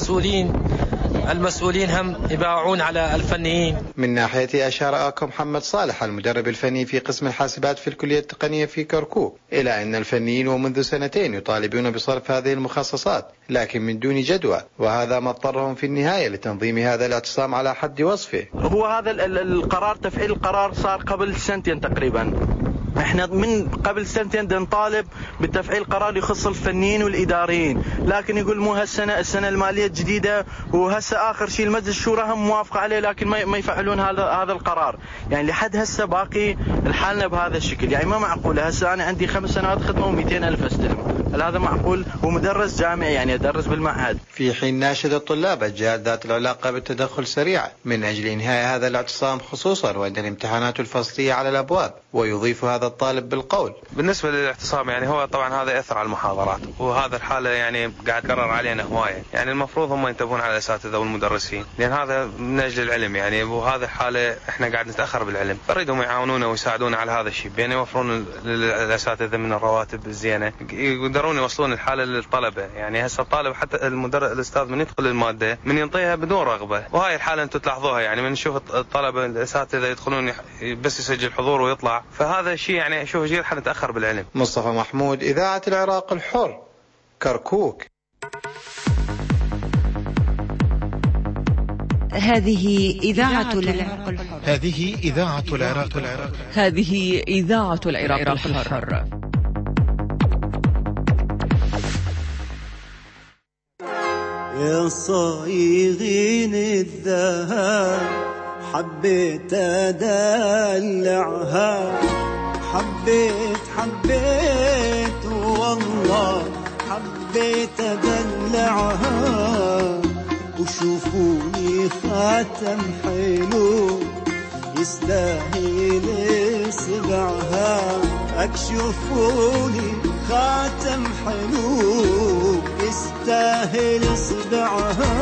المسؤولين هم يباوعون على الفنيين. من ناحية أشار أكو محمد صالح المدرب الفني في قسم الحاسبات في الكلية التقنية في كركوك إلى أن الفنيين ومنذ سنتين يطالبون بصرف هذه المخصصات لكن من دون جدوى، وهذا ما اضطرهم في النهاية لتنظيم هذا الاعتصام على حد وصفه. هو هذا القرار، تفعيل القرار صار قبل سنتين تقريبا، احنا من قبل سنتين نطالب بتفعيل قرار يخص الفنيين والإداريين، لكن يقول مو السنة المالية الجديدة، وهسه آخر شيء المجلس الشورى هم موافق عليه لكن ما يفعلون هذا القرار. يعني لحد هسه باقي الحالنا بهذا الشكل، يعني ما معقول. هسه أنا عندي 5 سنوات خدمة و200,000 استلم، هل هذا معقول؟ ومدرس جامعي يعني أدرس بالمعهد. في حين ناشد الطلاب الجهات ذات العلاقة بالتدخل سريعا من أجل إنهاء هذا الاعتصام، خصوصا وأن الامتحانات الفصلية على الأبواب. ويضيف هذا الطالب بالقول: بالنسبة للاعتصام يعني هو طبعا هذا يأثر على المحاضرات، وهذا الحالة يعني قاعد يكرر علينا هواية، يعني المفروض هم ينتبهون على الأساتذة والمدرسين، لأن هذا من أجل العلم يعني، وهذا الحالة احنا قاعد نتأخر بالعلم، فريدهم يعاونونا ويساعدونا على هذا الشيء، بأن يوفرون للأساتذة من الرواتب الزينة، يقدرون يوصلون الحالة للطلبة. يعني هسه الطالب حتى الأستاذ من يدخل المادة من ينطيها بدون رغبة، وهاي الحالة أنتم تلاحظوها، يعني من نشوف الطلبة الأساتذة يدخلون بس يسجل حضور ويطلع، فهذا الشيء يعني شوف جيل حنتأخر بالعلم. مصطفى محمود، إذاعة العراق الحر، كركوك. هذه إذاعة العراق الحر. هذه إذاعة العراق الحر. هذه إذاعة العراق الحر. يا صايغين الذهب حبيت أدلعها، حبيت والله حبيت أدلعها، وشوفوني خاتم حلو يستاهل سبعها، اكشفوني خاتم حلو يستاهل اصبعها.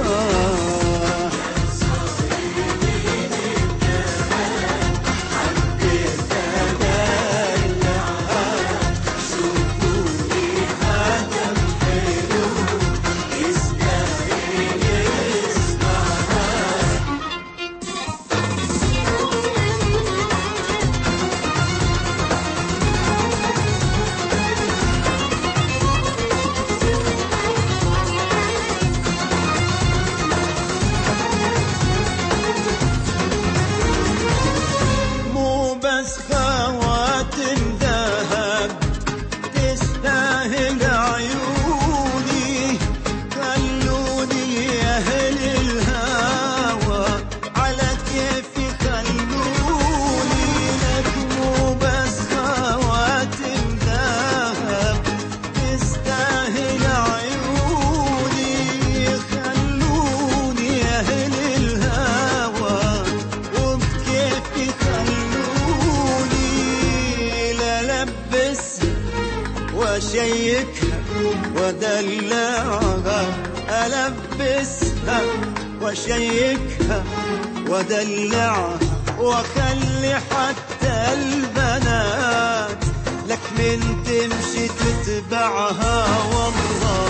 وشيكها ودلعها، ألبسها وشيكها ودلعها، وخلي حتى البنات لك من تمشي تتبعها. والله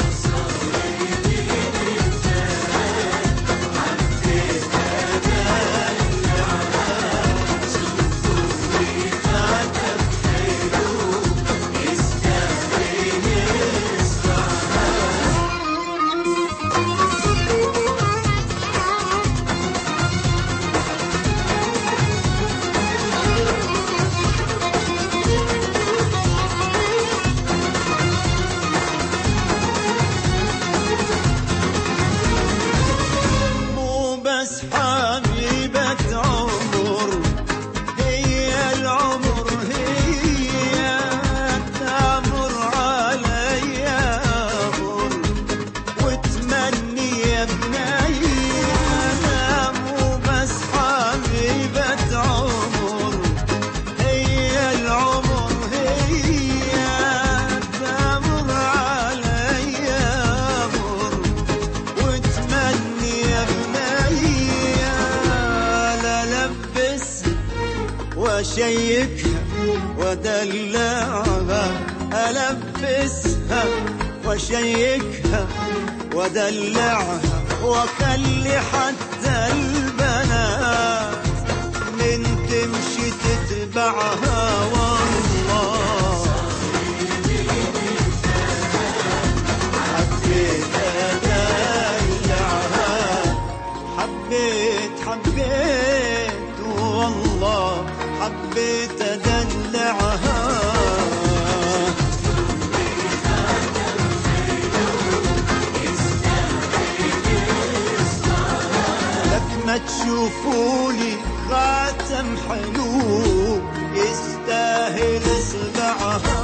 وشيكها ودلعها، ألبسها وشيكها ودلعها، وخلي حتى البنات من تمشي تتبعها. والله حبيت أدلعها، حبيت والله حبيت أدلعها. لك ما تشوفولي خاتم حلو يستاهل اصبعها.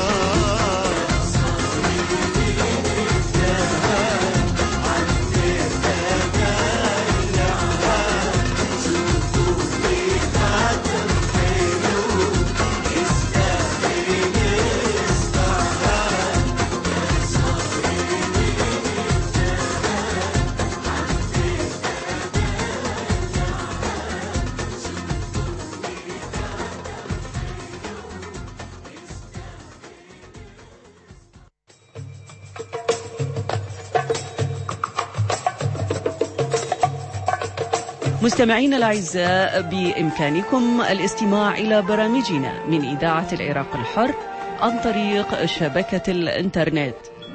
مستمعينا الأعزاء، بإمكانكم الاستماع إلى برامجنا من إذاعة العراق الحر عن طريق شبكة الإنترنت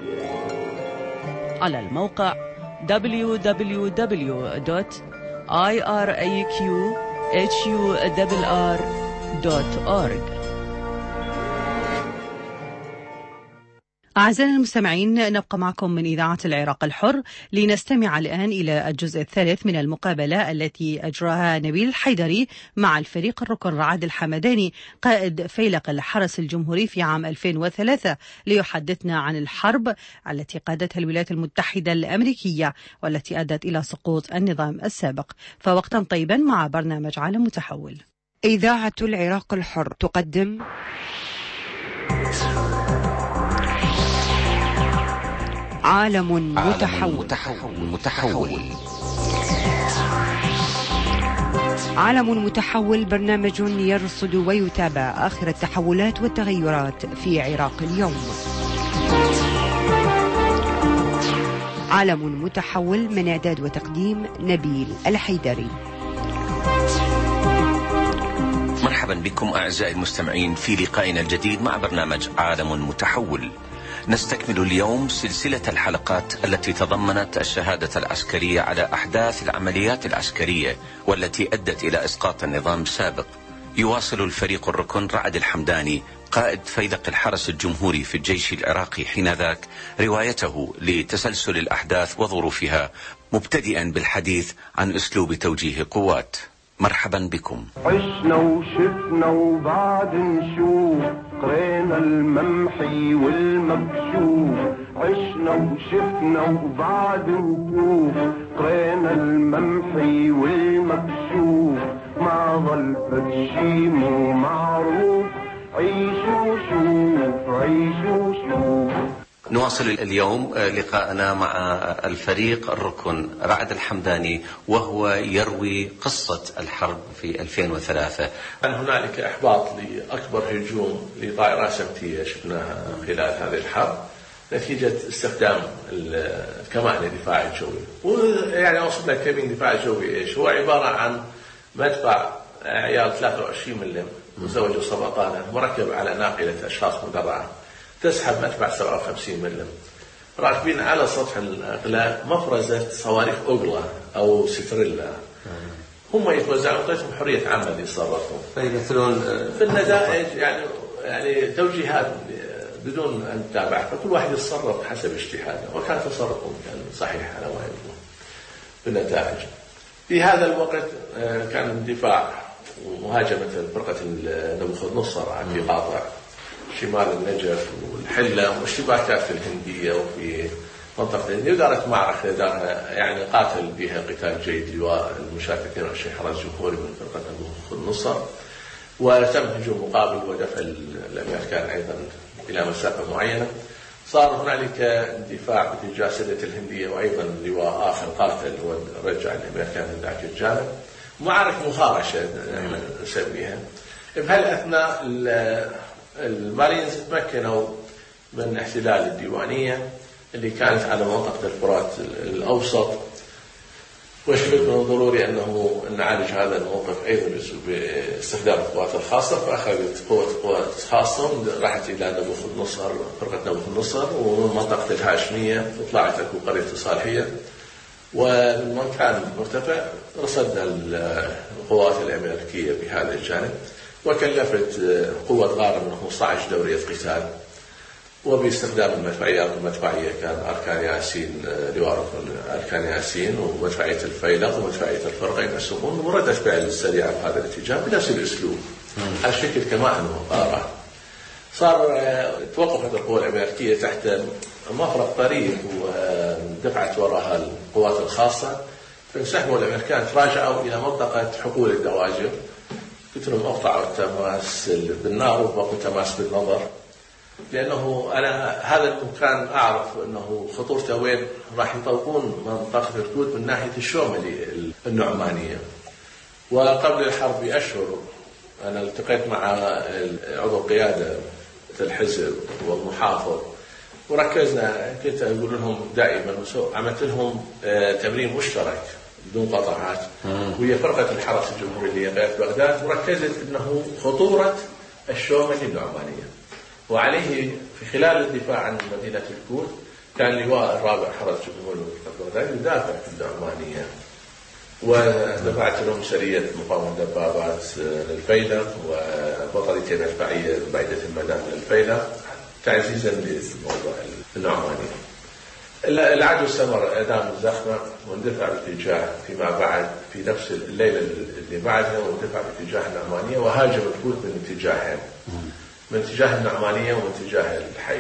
على الموقع www.iraqhurr.org. أعزائنا المستمعين، نبقى معكم من إذاعة العراق الحر لنستمع الآن إلى الجزء الثالث من المقابلة التي أجراها نبيل الحيدري مع الفريق الركن رعاد الحمداني قائد فيلق الحرس الجمهوري في عام 2003 ليحدثنا عن الحرب التي قادتها الولايات المتحدة الأمريكية والتي أدت إلى سقوط النظام السابق. فوقتا طيبا مع برنامج عالم متحول. إذاعة العراق الحر تقدم عالم متحول. عالم متحول برنامج يرصد ويتابع آخر التحولات والتغيرات في عراق اليوم. عالم متحول من إعداد وتقديم نبيل الحيدري. مرحبا بكم أعزائي المستمعين في لقائنا الجديد مع برنامج عالم متحول. نستكمل اليوم سلسلة الحلقات التي تضمنت الشهادة العسكرية على أحداث العمليات العسكرية والتي أدت إلى إسقاط النظام السابق. يواصل الفريق الركن رعد الحمداني قائد فيلق الحرس الجمهوري في الجيش العراقي حينذاك روايته لتسلسل الأحداث وظروفها، مبتدئا بالحديث عن أسلوب توجيه قوات. مرحبا بكم. عشنا وشفنا وبعد نشوف، قرينا الممحي والمكشوف. عشنا وشفنا وبعد نشوف، قرينا الممحي والمكشوف. ما ظل فدشي مو معروف، عيشوا شوف عيشوا شوف. نواصل اليوم لقاءنا مع الفريق الركن رعد الحمداني وهو يروي قصة الحرب في 2003. هنالك إحباط لأكبر هجوم لطائرات شمسية شفناها خلال هذه الحرب نتيجة استخدام الكمائن الدفاع الجوي. ويعني أقصد لك كمين الدفاع الجوي إيش هو؟ عبارة عن مدفع عيار 23 ملم مزوج صباطانة مركب على ناقلة أشخاص مدرعة تسحب مدفع 57 ملم، راكبين على سطح الأقلاع مفرزة صواريخ أوغلا أو ستريلا. هم يتوزعون طيتهم حرية عمل يتصرفون فيمثلون في النتائج، يعني توجيهات بدون أن تتابع، فكل واحد يتصرف حسب اجتهاده، وكان تصرفهم كان صحيح على ما يبدو في النتائج. في هذا الوقت كان اندفاع ومهاجمة فرقة نبوخذ نصر في قاطع شمال النجف والحلة واشتباكات في الهندية وفي منطقة الهندية، ودارت معركة دارها يعني قاتل بها قتال جيد لواء المشارك 22 حرس جمهوري من فرقة نبوخذ نصر، وتم هجوم مقابل ودفع الأمريكان أيضا إلى مسافة معينة. صار هنالك اندفاع باتجاه سدة الهندية وأيضا لواء آخر قاتل ورجع الأمريكان من ذاك الجانب. معارك مخارشة نسميها. بهالأثناء المارينز تمكنوا من احتلال الديوانية اللي كانت على منطقة الفرات الأوسط، وشفت من الضروري أنه نعالج هذا الموقف أيضا باستخدام القوات الخاصة. فأخذت قوات خاصة راحت إلى نبوخذ نصر، فرقة نبوخذ نصر، ومن منطقة الهاشمية طلعت أكو قرية الصالحية، ومن مكان مرتفع رصدنا القوات الأمريكية بهذا الجانب، وكلفت قوة غارة من 15 دورية قتال، وباستخدام المدفعيات المدفعية كان أركان ياسين لواء أركان ياسين ومدفعية الفيلق ومدفعية الفرقة يقسمون، وردت فعل سريعة بهذا الاتجاه بنفس الأسلوب على شكل كمائن وقارات. صار توقفت القوى الأمريكية تحت مفرق طريق ودفعت وراها القوات الخاصة، فانسحبوا الأمريكان تراجعوا إلى منطقة حقول الدواجر، قلت لهم اقطعوا التماس بالنار وبقوا التماس بالنظر، لأنه أنا هذا المكان أعرف أنه خطورته وين. راح يطلقون منطقة الركود من ناحية الشوملي النعمانية. وقبل الحرب بأشهر أنا التقيت مع عضو قيادة الحزب والمحافظ، وركزنا، كنت أقول لهم دائما عملت لهم تمرين مشترك بدون قطعات وهي فرقة الحرس الجمهوري اللي هي قيادة بغداد، وركزت أنه خطورة الشوملي النعمانية، وعليه في خلال الدفاع عن مدينة الكوت كان لواء الرابع حرس جمهوري بغداد يدافع في النعمانية، ودفعت لهم سرية مقاومة دبابات للفيلق وبطريقة مدفعية بعيدة المدى للفيلق تعزيزا للموضوع النعماني. العدو استمر إعدام الزخمة واندفع باتجاه فيما بعد في نفس الليلة اللي بعدها، واندفع باتجاه النعمانية وهاجم الكوت من اتجاهين، من اتجاه النعمانية ومن اتجاه الحي.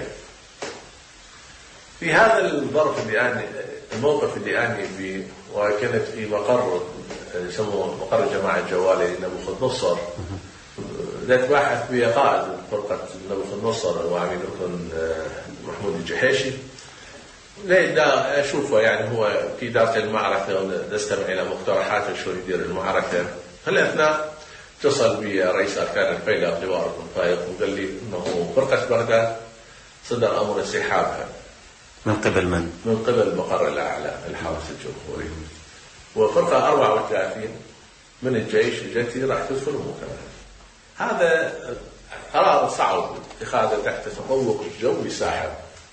في هذا الظرف اللي الموقف اللي أني فيه، وكانت في مقر يسموه مقر جماعة جوالي نبوخذ نصر، نتباحث بها قائد فرقة نبوخذ نصر وعميد ركن محمود الجحيشي، لا أشوفه يعني هو في إدارة المعركة نستمع إلى مقترحات شو يدير المعركة. هالأثناء اتصل بي رئيس أركان الفيلق لواء بن طايق وقال لي إنه فرقة بغداد صدر أمر انسحابها. من قبل من؟ من قبل المقر الأعلى الحرس الجمهوري. وفرقة 34 من الجيش الجتي راح تدخلهم كمان. هذا قرار صعب اتخاذه تحت تفوق الجوي ساحب.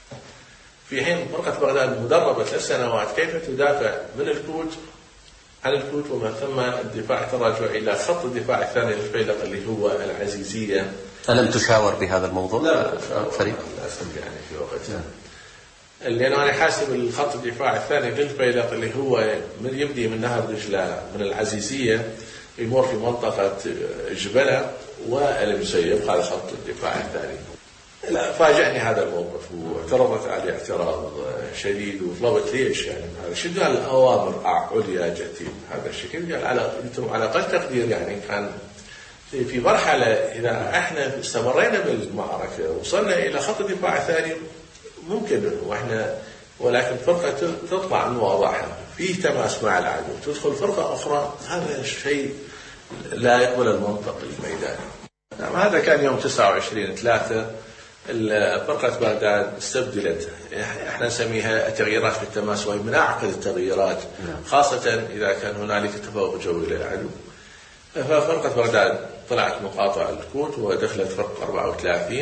في حين فرقة بغداد مدربة 3 سنوات كيف تدافع من الكوت عن الكوت ومن ثم الدفاع تراجع إلى خط الدفاع الثاني للفيلق اللي هو العزيزية. ألم تشاور بهذا الموضوع؟ لا فريق لا أسمع يعني في وقتها. لأنه أنا حاسب الخط الدفاع الثاني للفيلق اللي هو يبدي من نهر دجلة من العزيزية يمر في منطقة جبلة والمسيب، هذا خط الدفاع الثاني. لا فاجأني هذا الموقف واعترضت عليه اعتراض شديد وطلبت ليش يعني هذا شو قال الأوامر عليا جتي هذا الشكل. قال على أقل تقدير يعني كان في مرحلة إذا احنا استمرينا بالمعركة وصلنا إلى خط الدفاع الثاني ممكن واحنا ولكن فرقة تطلع من وضعها فيه تماس مع العدو تدخل فرقة أخرى، هذا شيء لا يقبل المنطق الميداني. نعم هذا كان يوم 29/3. فرقة بغداد استبدلت احنا نسميها تغييرات في التماس وهي من أعقد التغييرات خاصة إذا كان هنالك تفوق جوي للعدو. ففرقة بغداد طلعت مقاطعة الكوت ودخلت فرقة 34.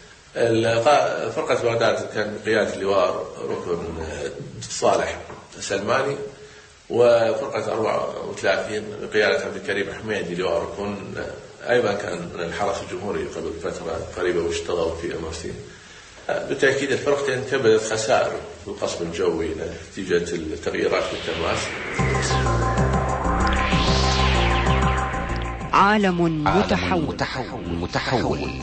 فرقة بغداد كان بقيادة اللواء ركن صالح سلماني، وفرقة 34 بقيادة عبد الكريم حميدي لواء ركن أيضا كان من الحرس الجمهوري قبل فترة قريبة واشتغل في أمرسين. بالتأكيد الفرقتين كبدت خسائر في القصف الجوي نتيجة التغييرات في التماس. عالم متحول.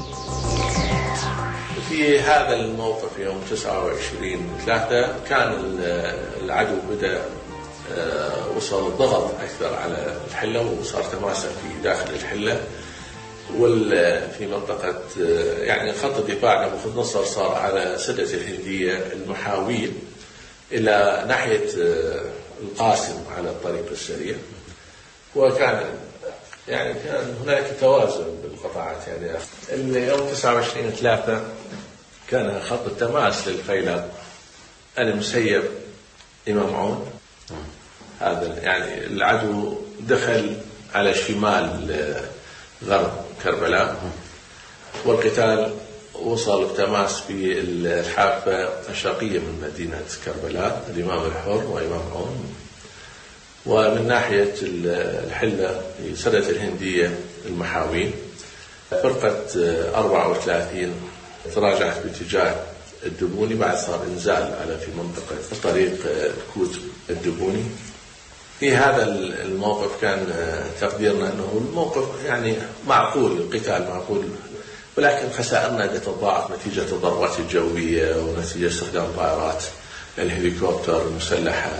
في هذا الموقف يوم 29/3 كان العدو بدأ وصل الضغط أكثر على الحلة وصار تماسا في داخل الحلة في منطقة يعني خط الدفاع نبوخذ نصر صار على سدة الهندية المحاويل إلى ناحية القاسم على الطريق السريع. وكان يعني كان هناك توازن بالقطاعات يعني. اليوم 29/3 كان خط التماس للفيلق المسيب إمام عون. هذا يعني العدو دخل على شمال غرب كربلاء والقتال وصل التماس في الحافة الشرقية من مدينة كربلاء الإمام الحر وإمام عون. ومن ناحية الحلة في سدة الهندية المحاوين فرقة 34 تراجعت باتجاه الدبوني بعد صار انزال على في منطقة طريق الكوت الدبوني. في هذا الموقف كان تقديرنا أنه الموقف يعني معقول، القتال معقول، ولكن خسائرنا تتضاعف نتيجة الضربات الجوية ونتيجة استخدام طائرات الهليكوبتر المسلحة.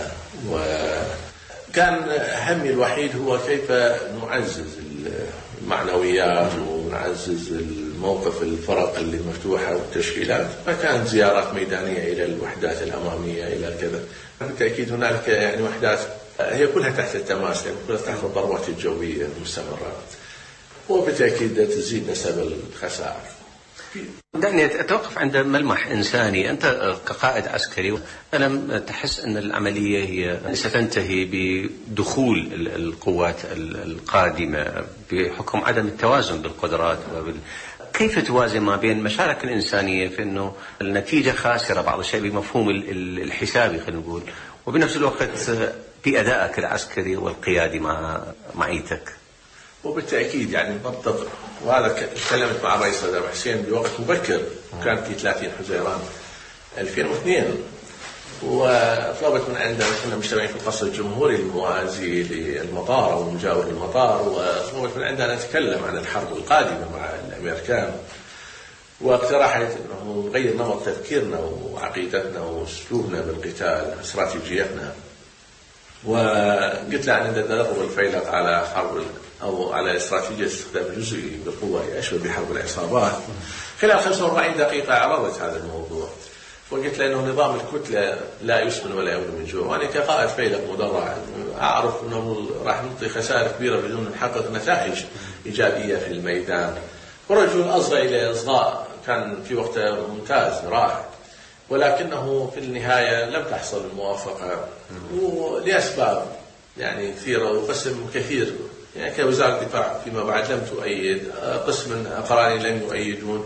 وكان همي الوحيد هو كيف نعزز المعنويات ونعزز الموقف الفرق اللي مفتوحة والتشكيلات. فكانت زيارات ميدانية إلى الوحدات الأمامية إلى كذا. بالتأكيد هنالك يعني وحدات هي كلها تحت التماس يعني كلها تحت الضربات الجوية المستمرة وبالتأكيد تزيد نسب الخسائر. دعني أتوقف عند ملمح إنساني. أنت كقائد عسكري ألم تحس أن العملية هي ستنتهي بدخول القوات القادمة بحكم عدم التوازن بالقدرات كيف توازن ما بين مشارك الإنسانية في أنه النتيجة خاسرة بعض الشيء بمفهوم الحسابي خلينا نقول وبنفس الوقت بأدائك العسكري والقيادي معيتك؟ وبالتأكيد يعني منطق. وهذا تكلمت مع الرئيس صدام حسين بوقت مبكر وكان في 30 حزيران 2002 وطلبت من عندنا كنا مجتمعين في القصر الجمهوري الموازي للمطار أو المجاور للمطار وطلبت من عندنا نتكلم عن الحرب القادمة مع الأمريكان واقترحت أنه نغير نمط تفكيرنا وعقيدتنا وأسلوبنا بالقتال استراتيجيتنا. وقلت له أن ندرب الفيلق على حرب أو على استراتيجية استخدام جزئي بالقوة أشبه بحرب العصابات. خلال 45 دقيقة عرضت هذا الموضوع وقلت له أنه نظام الكتلة لا يسمن ولا يولد من جوع، وأنا كقائد فيلق مدرع أعرف أنه راح نعطي خسائر كبيرة بدون نحقق نتائج إيجابية في الميدان. ورجل أصغى إلى إصغاء كان في وقته ممتاز رائع، ولكنه في النهاية لم تحصل الموافقة ولأسباب يعني كثيرة، وقسم كثير يعني كوزارة الدفاع فيما بعد لم تؤيد، قسم أقراني لم يؤيدون،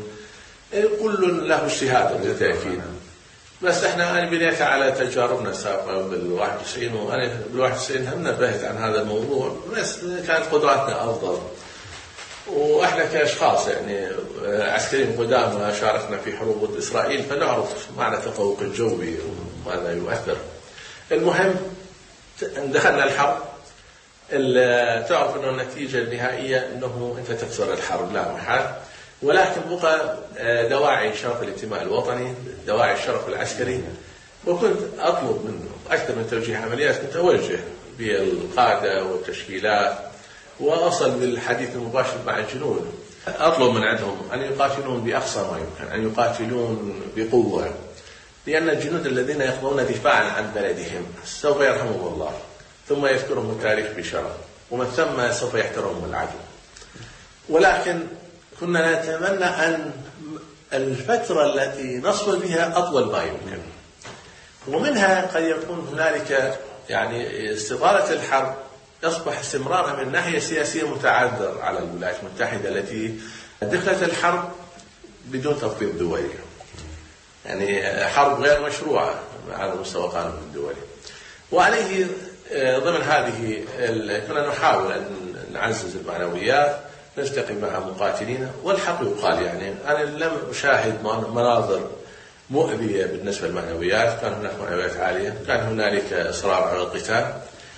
كل له اجتهاد بالتأكيد. بس أنا بنيت على تجاربنا السابقة بال91، وأنا بال91 هم نبهت عن هذا الموضوع، بس كانت قدراتنا أفضل، وإحنا كأشخاص يعني عسكريين قدامى شاركنا في حروب ضد إسرائيل، فنعرف معنى التفوق الجوي وماذا يؤثر. المهم دخلنا الحرب، تعرف أنه النتيجة النهائية أنه أنت تكسر الحرب لا محال، ولكن بقى دواعي شرف الانتماء الوطني، دواعي الشرف العسكري. وكنت أطلب منه أكثر من توجيه عمليات، كنت أوجه بالقادة والتشكيلات، وأصل بالحديث المباشر مع الجنود، أطلب من عندهم أن يقاتلون بأقصى ما يمكن، أن يقاتلون بقوة، لأن الجنود الذين يقضون دفاعا عن بلدهم سوف يرحمهم الله، ثم يذكرهم التاريخ بشرف، ومن ثم سوف يحترمهم العدو. ولكن كنا نتمنى أن الفترة التي نصل بها أطول ما يمكن، ومنها قد يكون هنالك يعني استطالة الحرب يصبح استمرارها من ناحية سياسية متعذر على الولايات المتحدة التي دخلت الحرب بدون تفويض دولي، يعني حرب غير مشروعة على مستوى القانون الدولي. وعليه ضمن هذه كنا نحاول أن نعزز المعنويات، نلتقي مع مقاتلين، والحق يقال يعني أنا لم أشاهد مناظر مؤذية بالنسبة للمعنويات، كان هناك معنويات عالية، كان هنالك إصرار على القتال،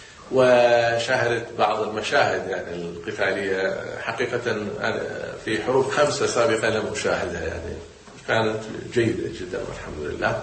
وشاهدت بعض المشاهد يعني القتالية حقيقة في حروب 5 سابقة لم أشاهدها، يعني كانت جيدة جدا والحمد لله.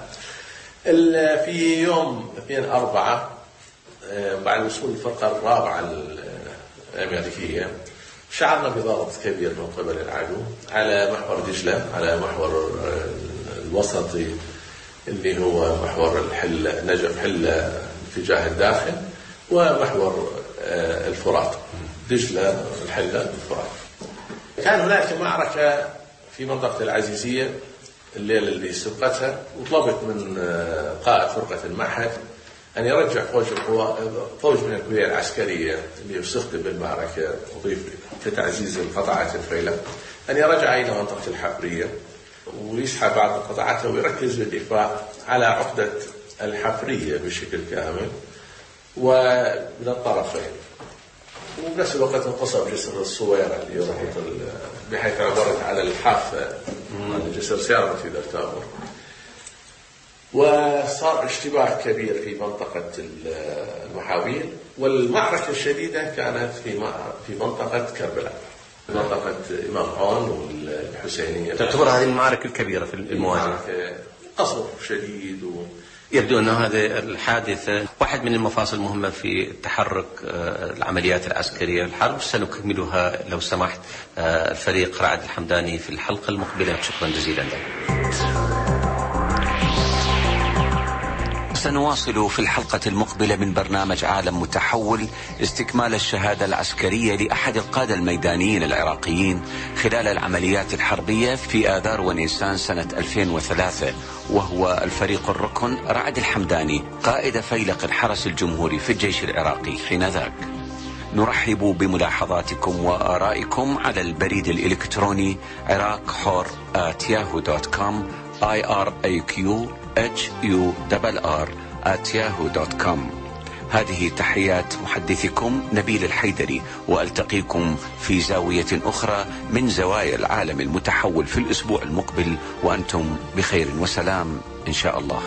في يوم 2/4 بعد وصول الفرقة الرابعة الأمريكية شعرنا بضغط كبير من قبل العدو على محور دجلة، على محور الوسطي اللي هو محور الحلة نجف حلة اتجاه الداخل، ومحور الفرات، دجلة الحلة الفرات. كان هناك معركة في منطقة العزيزية الليلة اللي سبقتها، وطلبت من قائد فرقة المعهد أن يرجع فوج من الكلية العسكرية اللي يستخدم بالمعركة، أضيف كتعزيز القطاعات الفيلة، أن يرجع إلى منطقة الحفرية ويسحب بعض قطاعاتها ويركز بالدفاع على عقدة الحفرية بشكل كامل ومن الطرفين، وبنفس الوقت انقصب جسر الصويرة اللي يربط بحيث عبرت على الحافة جسر سيارة في دارتابور. وصار اشتباك كبير في منطقة المحاويل، والمعركة الشديدة كانت في منطقة كربلاء، منطقة إمام عون والحسينية. تعتبر هذه المعارك الكبيرة في المواجهة؟ قصف شديد يبدو أن هذه الحادثة واحد من المفاصل المهمة في تحرك العمليات العسكرية الحرب. سنكملها لو سمحت الفريق رعد الحمداني في الحلقة المقبلة. شكرا جزيلا لك. سنواصل في الحلقة المقبلة من برنامج عالم متحول استكمال الشهادة العسكرية لأحد القادة الميدانيين العراقيين خلال العمليات الحربية في آذار ونيسان سنة 2003، وهو الفريق الركن رعد الحمداني قائد فيلق الحرس الجمهوري في الجيش العراقي حينذاك. نرحب بملاحظاتكم وآرائكم على البريد الإلكتروني iraqhor@yahoo.com iraqhurr@yahoo.com. هذه تحيات محدثكم نبيل الحيدري، وألتقيكم في زاوية أخرى من زوايا العالم المتحول في الأسبوع المقبل، وأنتم بخير وسلام إن شاء الله.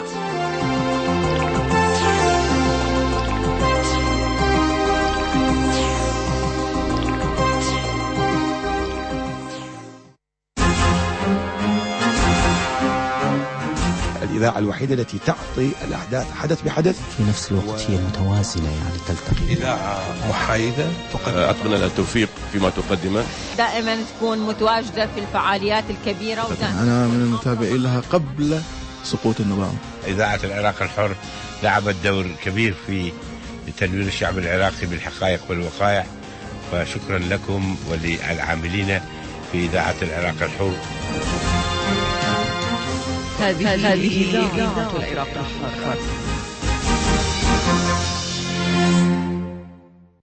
الإذاعة الوحيدة التي تعطي الأحداث حدث بحدث في نفس الوقت هي متوازنة، يعني تلتقي. إذاعة محايدة أتمنى لها التوفيق فيما تقدمه، دائما تكون متواجدة في الفعاليات الكبيرة. أنا من المتابعين لها قبل سقوط النظام. إذاعة العراق الحر لعبت دور كبير في تنوير الشعب العراقي بالحقائق والوقائع، فشكرا لكم وللعاملين في إذاعة العراق الحر. هذه إذاعة العراق الحر.